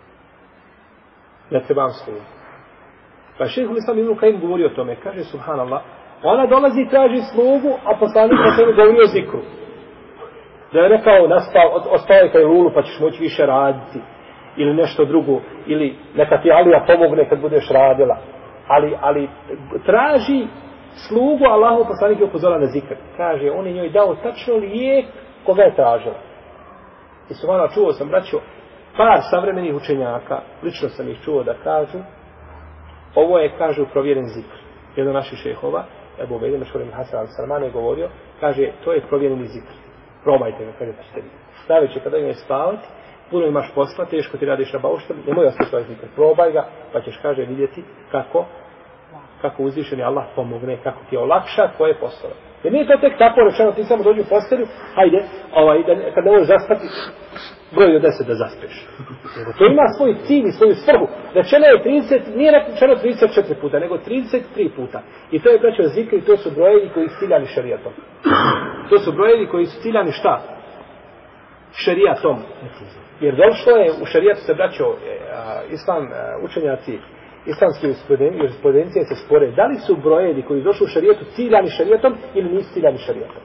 ne trebam služiti. Pa šejhul islam Ibn Kajim govori o tome, kaže, subhanallah, ona dolazi i traži slugu, a poslanik na sebi govori o zikru. Da je rekao, nastav, ostaje kaj lulu, pa ćeš moći više raditi, ili nešto drugo, ili neka ti Alija pomogne kad budeš radila. Ali, ali traži slugu, Allahu poslanik je upozorila na zikr. Kaže, on je njoj dao tačno lijek koga je tražila. I subhanallah, čuo sam, braćo, par savremenih učenjaka, lično sam ih čuo da kažu, ovo je, kažu, provjeren zikr. Jedan naših šehova, Ebu Ubejde, Mešhurim Hasan al-Salman je govorio, kaže, to je provjereni zikr. Probajte ga, kaže, pa ćete vidjeti. Najveće, kada imaj spavati, puno imaš posla, teško ti radiš na bauštem, nemoj ostati tvoj zikr. Probaj ga, pa ćeš, kaže, vidjeti kako, kako uzvišeni Allah pomogne, kako ti olakša tvoje poslove. Jer nije to tek tako rečeno, ti samo dođi u postelju, hajde, ovaj, da, kad ne možeš zaspati, broj od deset da zaspeš. Jer to ima svoj cilj i svoju svrhu. Rečeno je trideset, nije rečeno trideset četiri puta, nego trideset tri puta. I to je braćo zikr i to su brojevi koji su ciljani šerijatom. To su brojevi koji su ciljani šta? Šerijatom. Jer došlo je u šerijatu se braćo islam učenjaci islamske jurisprudencije se spore, da li su brojevi koji došli u šerijatu ciljani šerijatom ili nisu ciljani šerijatom.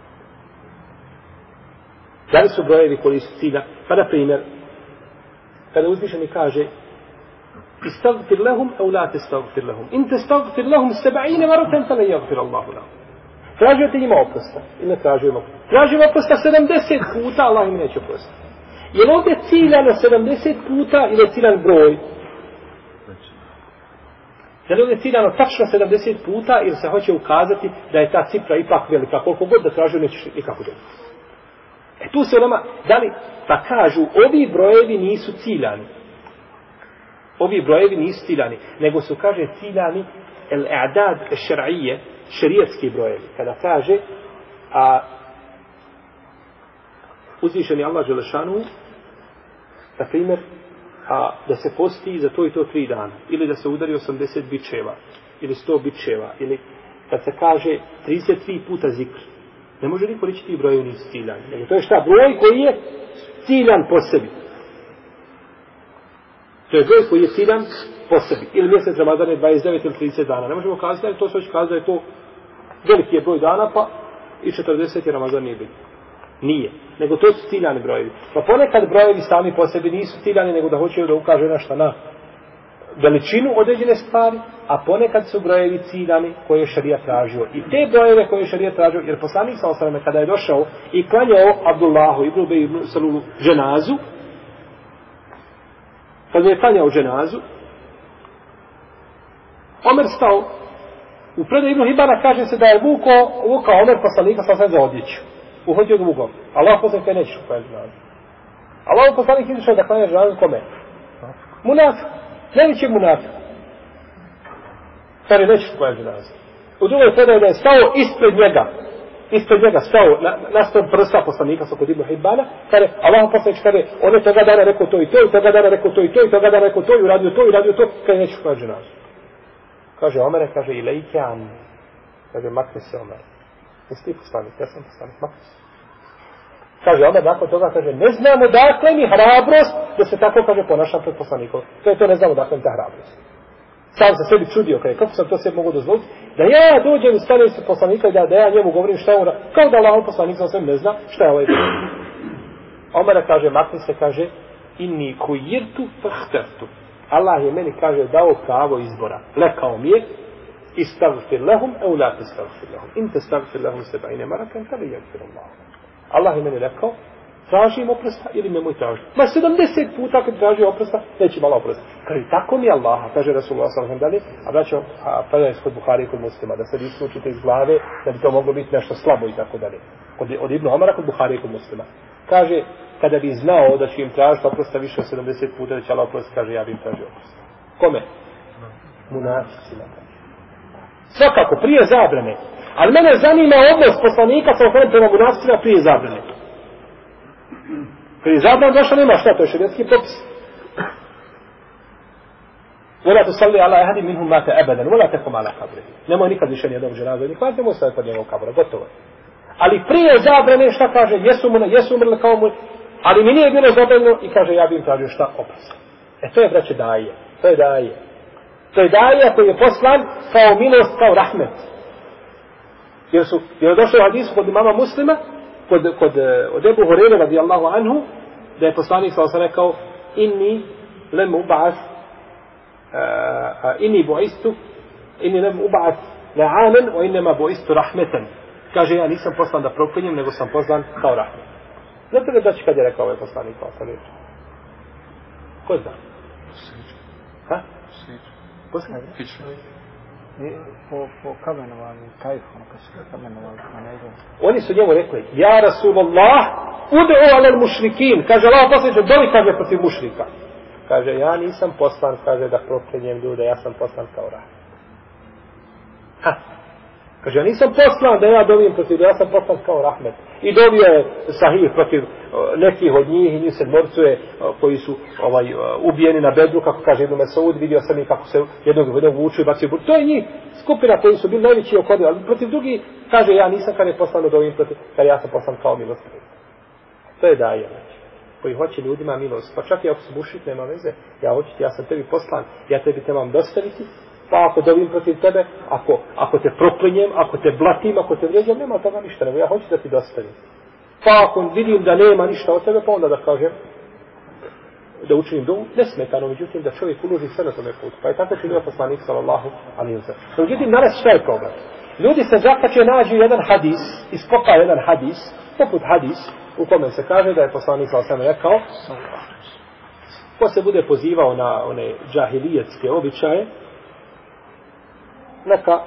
Da li su brojevi koji su cilja? Pa na primjer, kada uzvišeni kaže istagfir lahum au la testagfir lahum. In testagfir lahum seba'ine maratan fala yaghfir Allahu lahum. Tražio ti njima oprosta. Ili ne tražio im oprosta. Tražio im oprosta sedamdeset puta, Allah im neće oprostiti. Je li ovdje ciljano sedamdeset puta ili je ciljan broj? Je li ovdje ciljano tačno sedamdeset puta ili se hoće ukazati da je ta cifra ipak velika? Koliko god da tražio nećeš nikako dobiti. E tu se nama, da li, pa kažu, ovi brojevi nisu ciljani. Ovi brojevi nisu ciljani, nego su, kaže, ciljani el-i'dad šer'ije, šerijetski brojevi. Kada kaže, a uzvišeni Allah Želešanu, na primjer, a, da se posti za to i to tri dana, ili da se udari osamdeset bičeva, ili sto bičeva, ili kad se kaže trideset tri puta zikr, ne može niko reći ti brojevi nisu ciljani. Nego to je šta? Broj koji je ciljan po sebi. To je broj koji je ciljan po sebi. Ili mjesec Ramazan je dvadeset devet ili trideset dana. Ne možemo kazati da je to, što će kazati da je to veliki je broj dana, pa i četrdeset je Ramazan nije bitno. Nije. Nego to su ciljani brojevi. Pa ponekad brojevi sami po sebi nisu ciljani, nego da hoće da ukaže nešto na veličinu određene stvari, a ponekad su brojevi ciljani koje je šarijat tražio. I te brojeve koje je šarijat tražio, jer poslanik sa osrame kada je došao i klanjao Abdullahu ibn Ubej ibn Salulu dženazu, kada je klanjao dženazu, Omer stao, u predaju Ibn Hibana kaže se da je vukao, vukao Omer poslanika sa osrame za odjeću. Uhodio ga vukao. Allah poslanik kaj nećeš klanjati dženazu. Allah poslanik izišao da klanja dženazu kome? Munafik. Najveći munafik. Kaže, nećeš klanjati dženazu. U drugoj predaju da je stao ispred njega. Ispred njega stao na, nastav prsta poslanika sa kod Ibn Hibana. Kaže, Allah poslanik kaže, on je toga dana rekao to i to, i toga dana rekao to i to, i toga dana rekao to, i uradio to, i uradio to. Kaže, nećeš klanjati dženazu. Kaže, Omere, kaže, i lejke an. Kaže, makni se, Omer. Nisi ti poslanik, ja sam poslanik, makni se. Kaže, Omer nakon toga, kaže, ne znamo dakle mi hrabrost da se tako, kaže, ponašam pred poslanikom. To je to, ne znamo dakle mi ta hrabrost. Sam se sebi čudio, kaže, kako sam to sve mogu dozvoliti, da ja dođem i stanem se poslanika i da, da ja njemu govorim šta je on, kao da Allah poslanik sam sve ne zna šta je ovaj. Omer kaže, makni se, kaže, inni kujirtu fahtertu. Allah je meni, kaže, dao pravo izbora. Lekao mi je, istagfir lehum, eu la testagfir lehum. In testagfir lehum seba'ine marakan, kada jagfir Allah. Allah je meni rekao, tražim oprosta ili nemoj tražiti. Ma sedamdeset puta kad traži oprosta, neće malo oprosta. Kaže, tako mi je Allah, kaže Rasulullah sallallahu alejhi ve sellem, a braćo, a predaje kod Buhari i kod Muslima, da se vi učite iz glave, da bi to moglo biti nešto slabo i tako dalje. Od, od Ibn Omara kod Buhari i kod Muslima. Kaže, kada bi znao da će im tražiti oprosta više od sedamdeset puta, da će Allah oprosta, kaže, ja bi im tražio oprosta. Kome? Munaficima. Svakako, prije zabrane. Ali mene zanima odnos poslanika sa okrenom prema munaficima prije zabrane. Prije zabrane došla nema šta, to je šerijetski propis. Vola tu salli ala ehadi minhum mate ebeden, vola tekom ala kabri. Nemoj nikad više nijednog ženaza, nikad nemoj staviti pod njegovog kabura, gotovo. Ali prije zabrane šta kaže, jesu, mu, jesu umrli kao mu, ali mi nije bilo zabranjeno i kaže ja bi im tražio šta oprost. E to je, braće, daje. To je daje. To je daje koji je poslan kao milost, kao rahmet. Jer su, jer je došlo u hadisu kod imama Muslima, kod, kod od Ebu Hureyre radijallahu anhu, da je poslanik sallallahu alejhi ve sellem rekao, inni lem ub'ath, uh, inni bu'istu, inni lem ub'ath la'anan, wa innama bu'istu rahmetan. Kaže, ja nisam poslan da proklinjem, nego sam poslan kao rahmet. Znate li da će kad je rekao ovaj poslanik sallallahu alejhi ve sellem? Ko zna? Ha? Poslan? Po, po kamenovanju, kajfom, kad su kamenovali na nego. Oni su njemu rekli, ja Rasulullah, ud'u alel mušrikin. Kaže, Allah poslaniče, doli kaže protiv mušrika. Kaže, ja nisam poslan, kaže, da proklinjem ljude, ja sam poslan kao rahmet. Ha. Kaže, ja nisam poslan da ja dovijem protiv, ja sam poslan kao rahmet. I dovio je sahih protiv nekih od njih i njih sedmorcuje koji su ovaj, ubijeni na Bedru, kako kaže Ibn Mesaud, vidio sam i kako se jednog jednog vuču i bacio. To je njih skupina koji su bili najveći okodi, ali protiv drugi kaže, ja nisam kad je poslan da ovim protiv, kad ja sam poslan kao milost. To je daje, znači, koji hoće ljudima milost. Pa čak i ako se bušit, nema veze. Ja hoću, ja sam tebi poslan, ja tebi trebam dostaviti, pa ako dovim protiv tebe, ako, ako te proklinjem, ako te blatim, ako te vrijeđam, nema toga ništa, nego ja hoću da ti dostavim. Pa ako vidim da nema ništa od tebe, pa onda da kažem, da učinim dovu, nesmetano, međutim, da čovjek uloži sve na tome putu. Pa je tako činio poslanik, sallallahu alejhi ve sellem. Međutim, danas šta je problem? Ljudi se zakače, nađu jedan hadis, iskopa jedan hadis, poput hadis, u kome se kaže da je poslanik sallallahu alejhi ve sellem rekao, ko se bude pozivao na one džahilijetske običaje, neka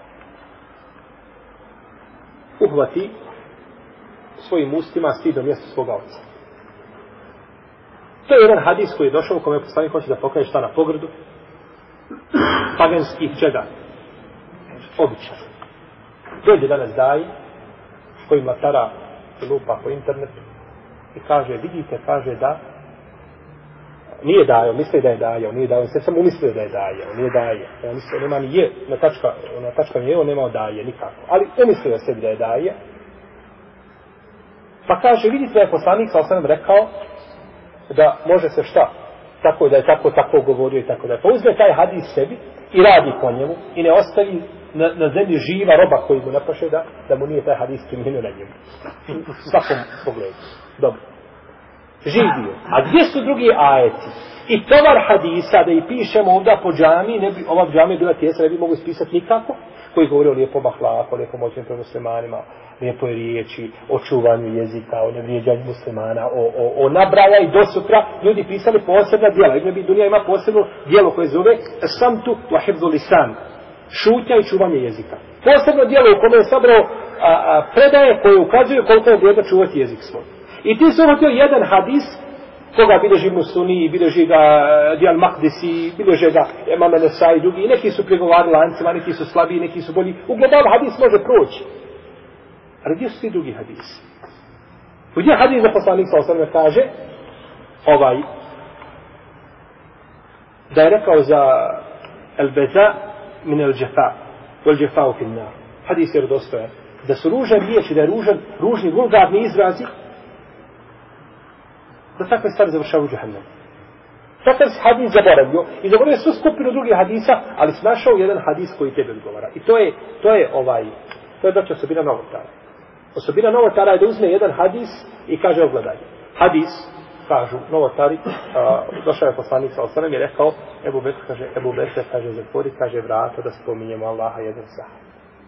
uhvati svojim ustima stidno mjesto svoga oca. To je jedan hadis koji je došao u kome poslanik hoće da pokaže šta na pogrdu paganskih čega običaja. Dođe danas daji koji matara lupa po internetu i kaže, vidite, kaže da nije dajo, misli da je dajo, nije dajo, se samo umislio da je dajo, nije daje. Ja mislim, nema ni je, na tačka, na tačka nije, on nema daje nikako. Ali umislio je sebi da je daje. Pa kaže, vidite da je poslanik sa osam rekao da može se šta? Tako da je tako, tako govorio i tako da je. Pa uzme taj hadis sebi i radi po njemu i ne ostavi na, na zemlji živa roba koji mu napaše da, da mu nije taj hadis primjenio na njemu. U svakom pogledu. Dobro. Živio. A gdje su drugi ajeti? I tovar hadisa, da i pišemo onda po džami, ne bi, ova džami je bila tjesna, ne bi mogu ispisati nikako, koji govori o lijepom ahlaku, o lijepom moćnim prema muslimanima, lijepoj riječi, o čuvanju jezika, o nevrijeđanju muslimana, o, o, o nabraja i do sutra ljudi pisali posebna djela. Ibn Abi Dunja ima posebno djelo koje zove Samtu wa hifzu lisan, šutnja i čuvanje jezika. Posebno djelo u kome je sabrao a, a, predaje koje ukazuju koliko je vrijedno čuvati jezik svoj. I ti su uvatio jedan hadis, koga bilježi Musuni, bilježi ga Dijal Makdisi, bilježi ga Imam Nesai i drugi. I neki su pregovarali lancima, neki su slabiji, neki su bolji. Ugledam, hadis može proći. Ali gdje su ti drugi hadisi? Gdje hadis za poslanik sa osam kaže ovaj da je rekao za el-beza min el-džefa el-džefa u finnar. Hadis je rodostojan. Da su ružan riječi, da je ružan, ružni, vulgarni izrazi, da takve stvari završavaju u džahannemu. Takav si hadis zaboravio i zaboravio svu skupinu drugih hadisa, ali si našao jedan hadis koji tebe odgovara. I to je, to je ovaj, to je znači osobina novotara. Osobina novotara je da uzme jedan hadis i kaže ogledaj. Hadis, kažu novotari, a, došao je poslanik sa osanem i rekao, Ebu Bekr kaže, Ebu Bekr kaže, zatvori, kaže, vrato da spominjemo Allaha jedan sahab.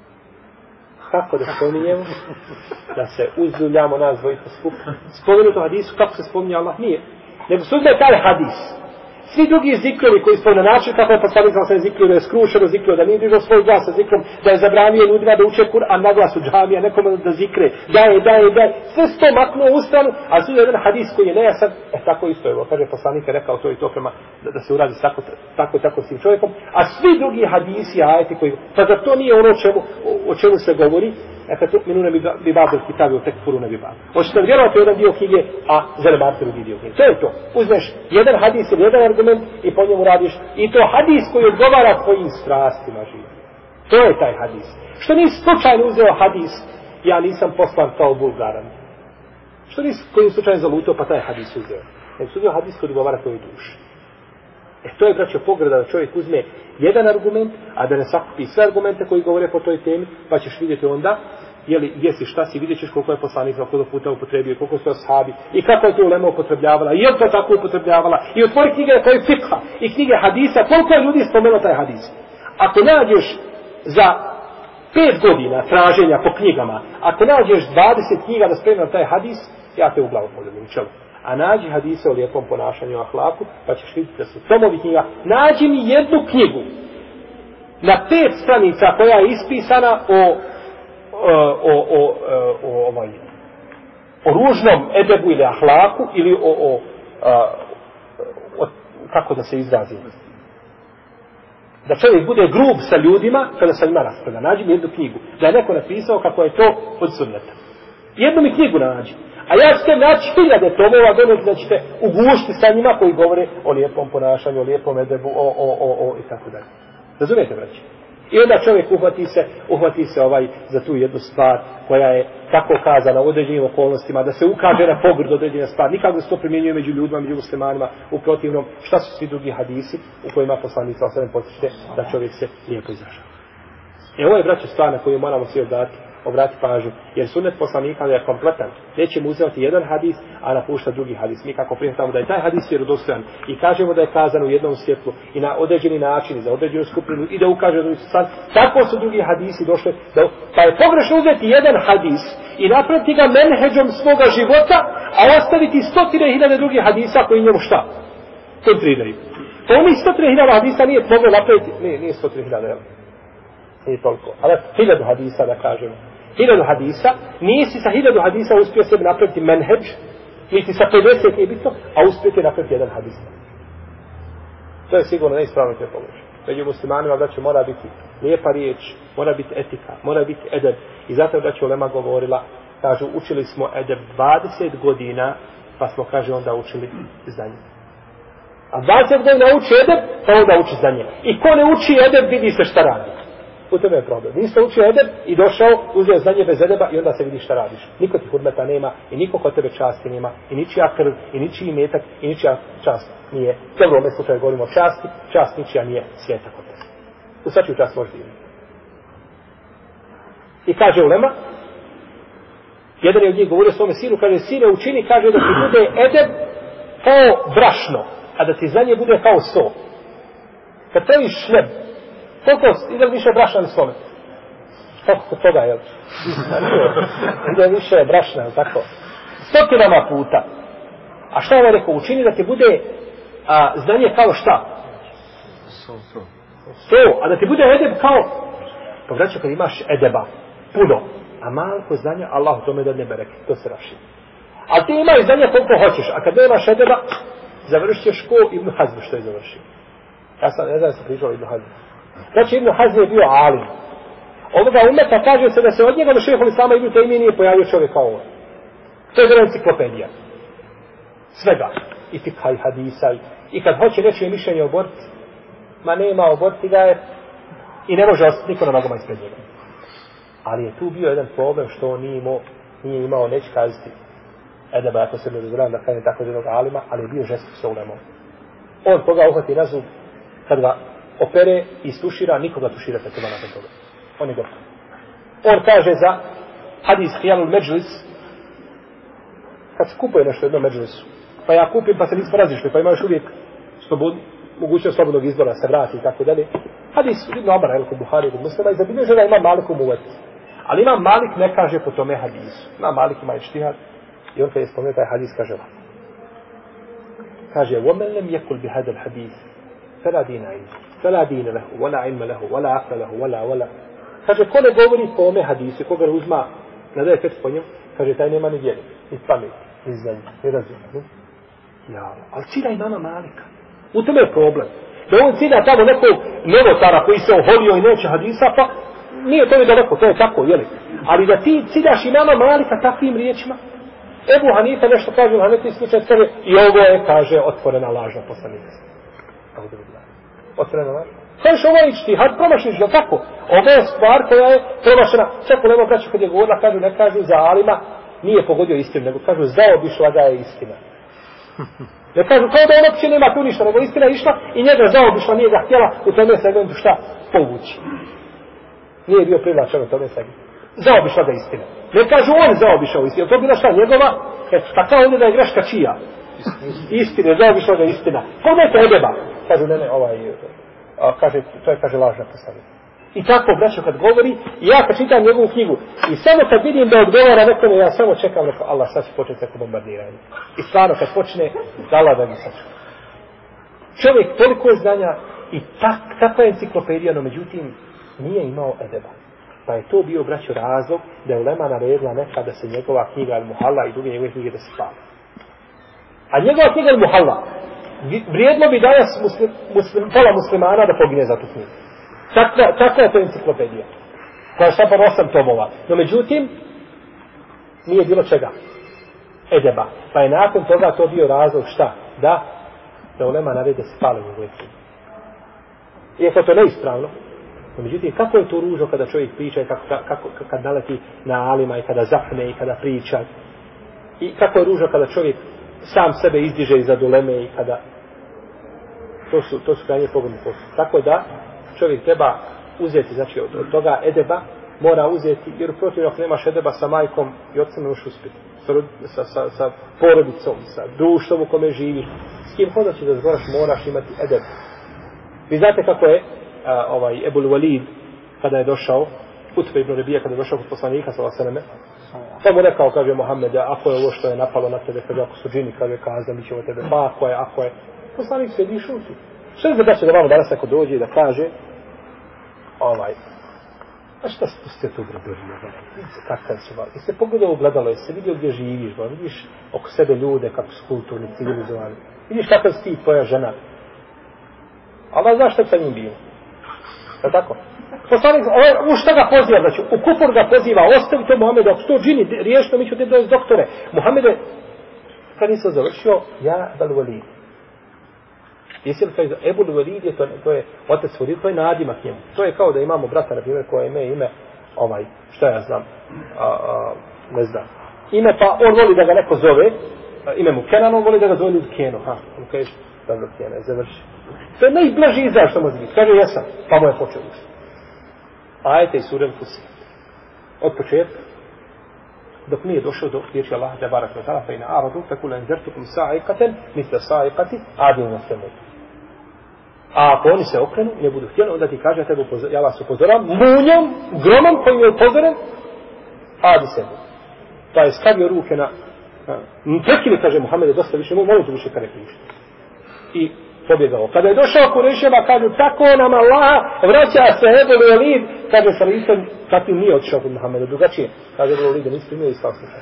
Kako da spominjemo? Da se uzduljamo nas dvojica skup. Spomenuto hadisu, kako se spominje Allah? Nije. Nego se uzme taj hadis. Svi drugi zikrovi koji spominje na način kako je poslanik sa se zikrio, da je skrušeno zikrio, da nije dižao svoj glas sa zikrom, da je zabranio ljudima da uče Kur'an na glas u džamija, nekome da zikre, daje, daje, daje. Sve sto maknuo u stranu, a su jedan hadis koji je nejasan. E tako isto je, kaže poslanik je rekao to i to prema, da, da se uradi tako, tako i tako s tim čovjekom. A svi drugi hadisi, ajeti koji, pa da to nije ono čemu, o, o čemu se govori, Eka tu minune bi babel kitabi u tekfuru ne bi babel. Hoćete vjerovati jedan dio knjige, a zanemariti drugi dio knjige. To je to. Uzmeš jedan hadis ili jedan argument i po njemu radiš. I to hadis koji odgovara tvojim strastima živi. To je taj hadis. Što nisi slučajno uzeo hadis, ja nisam poslan kao Bulgaran. Što nisi kojim slučajno zalutao, pa taj hadis uzeo. Nego su uzeo hadis koji odgovara tvojoj duši. E to je, braćo, pogreda da čovjek uzme jedan argument, a da ne sakupi sve argumente koji govore po toj temi, pa ćeš vidjeti onda, jeli, gdje si, šta si, vidjet ćeš koliko je poslanik koliko puta upotrebio, koliko su ashabi, i kako je to ulema upotrebljavala, i je to tako upotrebljavala, i otvori knjige koje fikha, i knjige hadisa, koliko je ljudi spomenuo taj hadis. Ako nađeš za pet godina traženja po knjigama, ako nađeš dvadeset knjiga da spremio taj hadis, ja te u glavu pogledam, čelo. A nađi hadise o lijepom ponašanju o ahlaku, pa ćeš vidjeti da su tomovi knjiga. Nađi mi jednu knjigu na pet stranica koja je ispisana o o, o, o, o, ovaj, o ružnom edebu ili ahlaku ili o, o, a, o kako da se izrazi. Da čovjek bude grub sa ljudima kada se njima raspravlja. Nađi mi jednu knjigu. Da je neko napisao kako je to od sunneta. Jednu mi knjigu nađi. A ja ćete naći hiljade tomova, donijeti da ćete ugušiti sa njima koji govore o lijepom ponašanju, o lijepom edebu, o, o, o, o, i tako dalje. Razumijete, braći? I onda čovjek uhvati se, uhvati se ovaj za tu jednu stvar koja je tako kazana u određenim okolnostima, da se ukaže na pogrd određena stvar. Nikako da se to primjenjuje među ljudima, među muslimanima, u protivnom, šta su svi drugi hadisi u kojima poslanik sallallahu alejhi ve sellem potiče da čovjek se lijepo izražava. E ovo je, braći, stvar na koju moramo svi odati obrati pažnju. Jer sunnet poslanika je kompletan. Neće mu uzeti jedan hadis, a napušta drugi hadis. Mi kako prihvatamo da je taj hadis vjerodostojan i kažemo da je kazan u jednom svjetlu i na određeni način i za određenu skupinu i da ukaže da sad, tako su drugi hadisi došli. Da, pa je pogrešno uzeti jedan hadis i napraviti ga menheđom svoga života, a ostaviti stotine hiljade drugih hadisa koji njemu šta? Kontriraju. Pa onih stotine hiljada hadisa nije moglo napraviti, nije, nije stotine hiljada, jel? Nije toliko. Ali hiljadu hadisa, da kažemo. Hiljadu hadisa, nisi sa hiljadu hadisa uspio sebi napraviti menheđ, niti sa pedeset nije bitno, a uspio napraviti jedan hadis. To je sigurno neispravno te pogrešno. Među muslimanima, da će mora biti lijepa riječ, mora biti etika, mora biti edeb. I zato da će ulema govorila, kažu, učili smo edeb dvadeset godina, pa smo, kaže, onda učili znanje. A dvadeset godina uči edeb, pa onda uči znanje. I ko ne uči edeb, vidi se šta radi. U tome je problem. Niste učio edeb i došao, uzeo znanje bez edeba i onda se vidi šta radiš. Niko ti hurmeta nema i niko kod tebe časti nema i ničija krv i ničiji metak i ničija čast nije. Dobro, u ovom slučaju govorimo o časti, čast ničija nije svijeta kod tebe. U svačiju čast možeš diviti. I kaže ulema, jedan je od njih govorio svome sinu, kaže, sine učini, kaže da ti bude edeb kao brašno, a da ti znanje bude kao so. Kad praviš šljeb, koliko ide više brašna na svome? Kako kod toga, jel? Ide više brašna, jel tako? Stotinama puta. A šta je rekao? Učini da ti bude a, znanje kao šta? So, so. So, a da ti bude edeb kao... Pa vraću kad imaš edeba, puno, a malko znanja, Allah u tome da ne bereke, to se raši. A ti imaš znanja koliko hoćeš, a kad nemaš edeba, završit ćeš ko Ibn Hazm što je završio. Ja sam, ne znam, sam pričao Ibn Hazm. Znači, Ibn Hazm je bio alim. Ovoga umeta kaže se da se od njega do šejhul islama Ibn Tejmije nije pojavio čovjek kao ovo. To je bila enciklopedija. Svega. I fikha i hadisa. I kad hoće nečije mišljenje oboriti, ma nema oboriti ga je i ne može ostati niko na nogama ispred njega. Ali je tu bio jedan problem što on nije imao, nije imao neće kazati edeba, ja to se ne dozvoljam da kažem tako jednog alima, ali je bio žestok sa ulemom. On koga uhvati na zub, kad ga opere i stušira, nikoga tušira kad treba nakon toga. On je gotov. On kaže za hadis Hijalul Međlis, kad se kupuje nešto jednom Međlisu, pa ja kupim pa se nismo razišli, pa ima još uvijek slobod, mogućnost slobodnog izbora, se vrati i tako dalje. Hadis Ibn Omara, el kod Buhari, kod Muslima, i zabilježio da ima Malik u Muveti. Ali Imam Malik ne kaže po tome hadisu. Imam Malik ima ištihad i on kad je spomenuo taj hadis kaže ovako. Kaže, وَمَنْ لَمْ يَكُلْ بِهَدَ الْحَدِيثِ فَلَا دِينَ عِلْمِ فَلَا دِينَ لَهُ وَلَا عِلْمَ لَهُ وَلَا عَقْلَ لَهُ وَلَا وَلَا. Kaže, ko ne govori po ome hadisu, ko ga uzma, ne daje tekst po njemu, kaže, taj nema ni vjeri, ni pameti, ni znanja, ni razumije. Ja, ali cilja imama Malika. U tome je problem. Da on cilja tamo nekog novotara koji se oholio i neće hadisa, pa nije to je daleko, to je tako, jeli. Ali da ti ciljaš imama Malika takvim riječima, Ebu Hanifa nešto kaže u Hanefijskom slučaju, kaže, i ovo je, kaže, otvorena lažna poslanica. Otvorena lažna. Kažeš, ovo je ištihad, promašiš, jel tako? Ovo je stvar koja je promašena. Čak u Lema braću kad je govorila, kažu, ne kažu za alima, nije pogodio istinu, nego kažu, zaobišla ga je istina. Ne kažu, kao da on opće nema tu ništa, nego istina je išla i njega zaobišla, nije ga htjela u tome segmentu šta? Povući. Nije bio privlačan u tome segmentu. Zaobišla ga istina. Ne kažu on zaobišao istinu. Je to bila šta njegova? Pa kao ovdje da je greška čija? Istine, zaobišla ga istina. Pogledajte edeba. Kažu, ne, ne, ovaj, a, kaže, to je, kaže, lažna postavlja. I tako, braćo, kad govori, ja kad čitam njegovu knjigu, i samo kad vidim da odgovara nekome, ja samo čekam, neko, Allah, sad će početi neko bombardiranje. I stvarno, kad počne, Allah da mi sačuva. Čovjek toliko znanja i tak, takva je enciklopedija, no međutim, nije imao edeba. Pa je to bio, braćo, razlog da je ulema naredila neka da se njegova knjiga Al-Muhalla i druge njegove knjige da se spali. A njegova knjiga Al-Muhalla vrijedno bi danas muslim, muslim, pola muslimana da pogine za tu knjigu. Takva, takva je to enciklopedija. Koja je štampana osam tomova. No međutim, nije bilo čega. Edeba. Pa je nakon toga to bio razlog šta? Da, da ulema narede spali njegove knjige. Iako to neispravno, no međutim, kako je to ružno kada čovjek priča i kako, kako, kad naleti na alima i kada zahne i kada priča. I kako je ružno kada čovjek sam sebe izdiže iza uleme i kada to su, to su krajnje pogledni poslu. Tako da čovjek treba uzeti, znači, od, od toga edeba mora uzeti, jer protiv ako nemaš edeba sa majkom i ocem ne možeš uspjeti. Sa, sa, sa porodicom, sa društvom u kome živiš. S kim hoda će da zgoraš, moraš imati edeb. Vi znate kako je a, ovaj Ebul Walid kada je došao, Utbe ibn Rebija kada je došao kod poslanika sallallahu alejhi ve selleme, pa mu rekao, kaže Muhammede, ako je ovo što je napalo na tebe, kaže ako su džini, kaže kazda, mi ćemo tebe, pa ako je, ako je. Poslanik sjedi i šuti. Što je da će da vama danas ako dođe i da kaže, ovaj, a šta ste tu gradovino, vidite kakav su vam, jeste pogledao gledalo, jeste vidio gdje živiš, ba, vidiš oko sebe ljude kako su kulturni, civilizovani, vidiš kakav si ti tvoja žena. Allah zna šta je sa njim bilo. Je tako? Poslanik, u šta ga poziva, znači, u kufur ga poziva, ostavi to Muhammede, ako su to džini, riješno mi ću te dojesti doktore. Muhammede, kad nisam završio, ja Ebul Walid. Jesi li kaže, Ebul Walid je, to, to je otac Walid, to je nadimak njemu. To je kao da imamo brata, na primjer, koje ima ime, ovaj, šta ja znam, a, a, ne znam, ime, pa on voli da ga neko zove, a, ime mu Kenan, on voli da ga zove ljudi Keno, ha, on kaže, dobro Keno, završi. To je najblaži izraz što može biti. Kaže, jesam, pa mu je počeo učiti. Ajete i surem Fusi. Od početka, dok nije došao do riječi Allaha te barak ve taala, fa in aradu fa kul anzartukum sa'iqatan misla sa'iqati adin wa samud. A ako oni se okrenu, ne budu htjeli, onda ti kaže, ja vas upozoram, munjom, gromom koji je upozoren, adi se. Pa je stavio ruke na, prekini, kaže Muhammede, dosta više, molim te više kada ne piše. I pobjegao. Kada je došao Kureševa, kažu, tako nam Allah vraća se Ebul Walid, kaže sa listom, takvim nije otišao kod Muhammeda, drugačije. Kaže Ebul Walid, da nisi primio islam slučaj.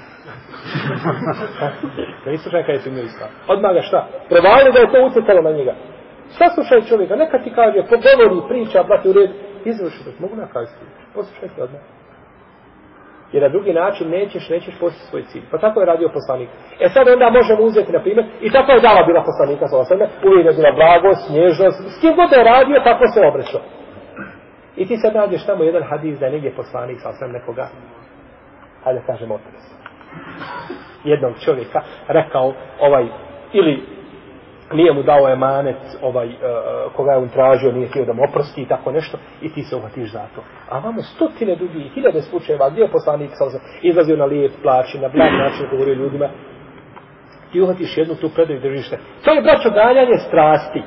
Da nisi slučaj kada je primio islam. Odmah ga šta? Provali da je to utjecalo na njega. Saslušaj čovjeka, neka ti kaže, pogovori, priča, brate, u red, izvrši to, mogu nakazati. Poslušaj se odmah. Jer na drugi način nećeš, nećeš postići svoj cilj. Pa tako je radio poslanik. E sad onda možemo uzeti, na primjer, i tako je dala bila poslanika sa osvrme, uvijek je bila blagost, nježnost, s kim god je radio, tako se obraćao. I ti sad nađeš tamo jedan hadis da je negdje poslanik sa osvrme nekoga, hajde kažemo otres. Jednog čovjeka rekao, ovaj, ili nije mu dao emanet, ovaj, uh, koga je on tražio, nije htio da mu oprosti i tako nešto, i ti se uhvatiš za to. A vamo stotine drugih, hiljade slučajeva, gdje je poslanik sa osam, izlazio na lijep plaći, na blag način govorio ljudima, ti uhvatiš jednu tu predaju držište. To je, braćo, ganjanje strasti.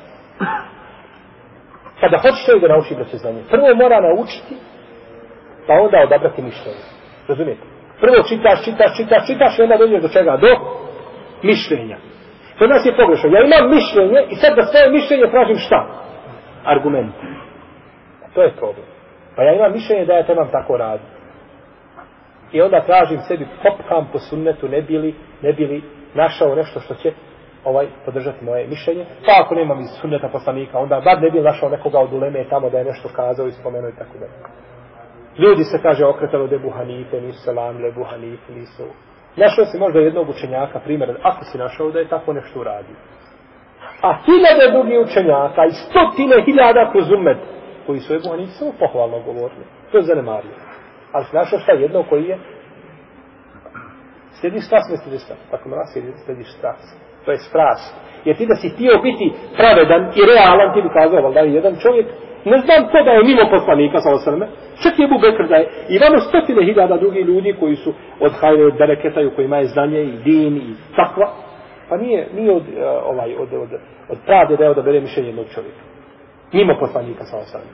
Kada hoćeš čovjek da nauči braćo znanje, prvo mora naučiti, pa onda odabrati mišljenje. Razumijete? Prvo čitaš, čitaš, čitaš, čitaš i onda dođeš do čega? Do mišljenja. To nas je pogrešno. Ja imam mišljenje i sad da svoje mišljenje tražim šta? Argument. To je problem. Pa ja imam mišljenje da ja trebam tako raditi. I onda tražim sebi, popkam po sunnetu, ne bili, ne bili našao nešto što će ovaj podržati moje mišljenje. Pa ako nemam iz sunneta poslanika, onda bar ne bi našao nekoga od uleme tamo da je nešto kazao i spomenuo i tako da. Ljudi se, kaže, okretalo od Ebu Hanife, nisu selamile Ebu Hanife, nisu. Našao si možda jednog učenjaka, primjer, ako si našao da je tako nešto uradio. A hiljade drugih učenjaka i stotine hiljada kroz umet, koji su Ebu Hanife samo pohvalno govorili. To je zanemario. Ali si našao šta jednog koji je? Slijediš strast, ne slijediš strast. Tako mora slijediš strast. To je strast. Jer ti da si htio biti pravedan i realan, ti bi kazao, valjda je jedan čovjek, ne znam ko da je mimo poslanika, sa osrme, čak je Ebu Bekr da je, i vamo stotine hiljada drugih ljudi koji su od hajre, od bereketa, u kojima je znanje i din i takva, pa nije, nije od, uh, ovaj, od, od, od pravde da je odabere mišljenje jednog čovjeka. Mimo poslanika, sa osrme.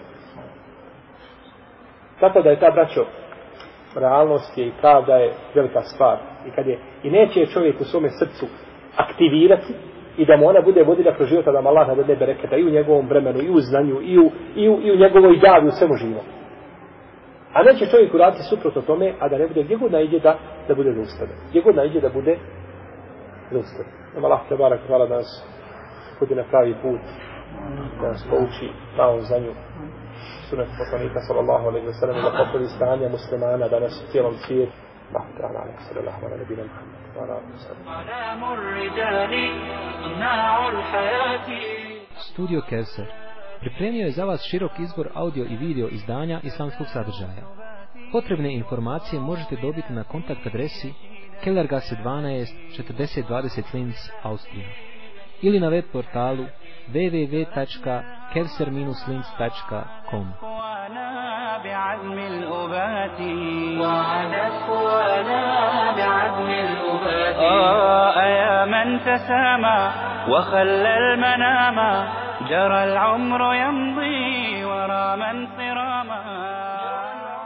Tako da je ta, braćo, realnost je i pravda je velika stvar. I, kad je, i neće čovjek u svome srcu aktivirati i da mu ona bude vodila kroz života, da mu Allah nadadne bereketa i u njegovom vremenu, i u znanju, i u, i u, i u njegovoj davi, u svemu živom. A neće čovjek uraditi suprotno tome, a da ne bude gdje god naiđe da, da bude zaustavljen. Gdje god naiđe da bude zaustavljen. Nama Allah te barak, hvala da nas hodi na pravi put, da nas pouči pravom znanju sunet poslanika sallallahu alejhi ve sellem, da popravi stanje muslimana danas u cijelom svijetu. Allah ta'ala alejhi sallallahu ala nabina Muhammad wa ala alihi sallam. Studio Kevser pripremio je za vas širok izbor audio i video izdanja islamskog sadržaja. Potrebne informacije možete dobiti na kontakt adresi Kellergasse dvanaest četrdeset dvadeset Linz, Austrija, ili na web portalu w w w tačka kevser dash linz tačka com. بعزم الأبات وعدت ولا بعزم الأبات آه يا من تسامى وخلى المنام جرى العمر يمضي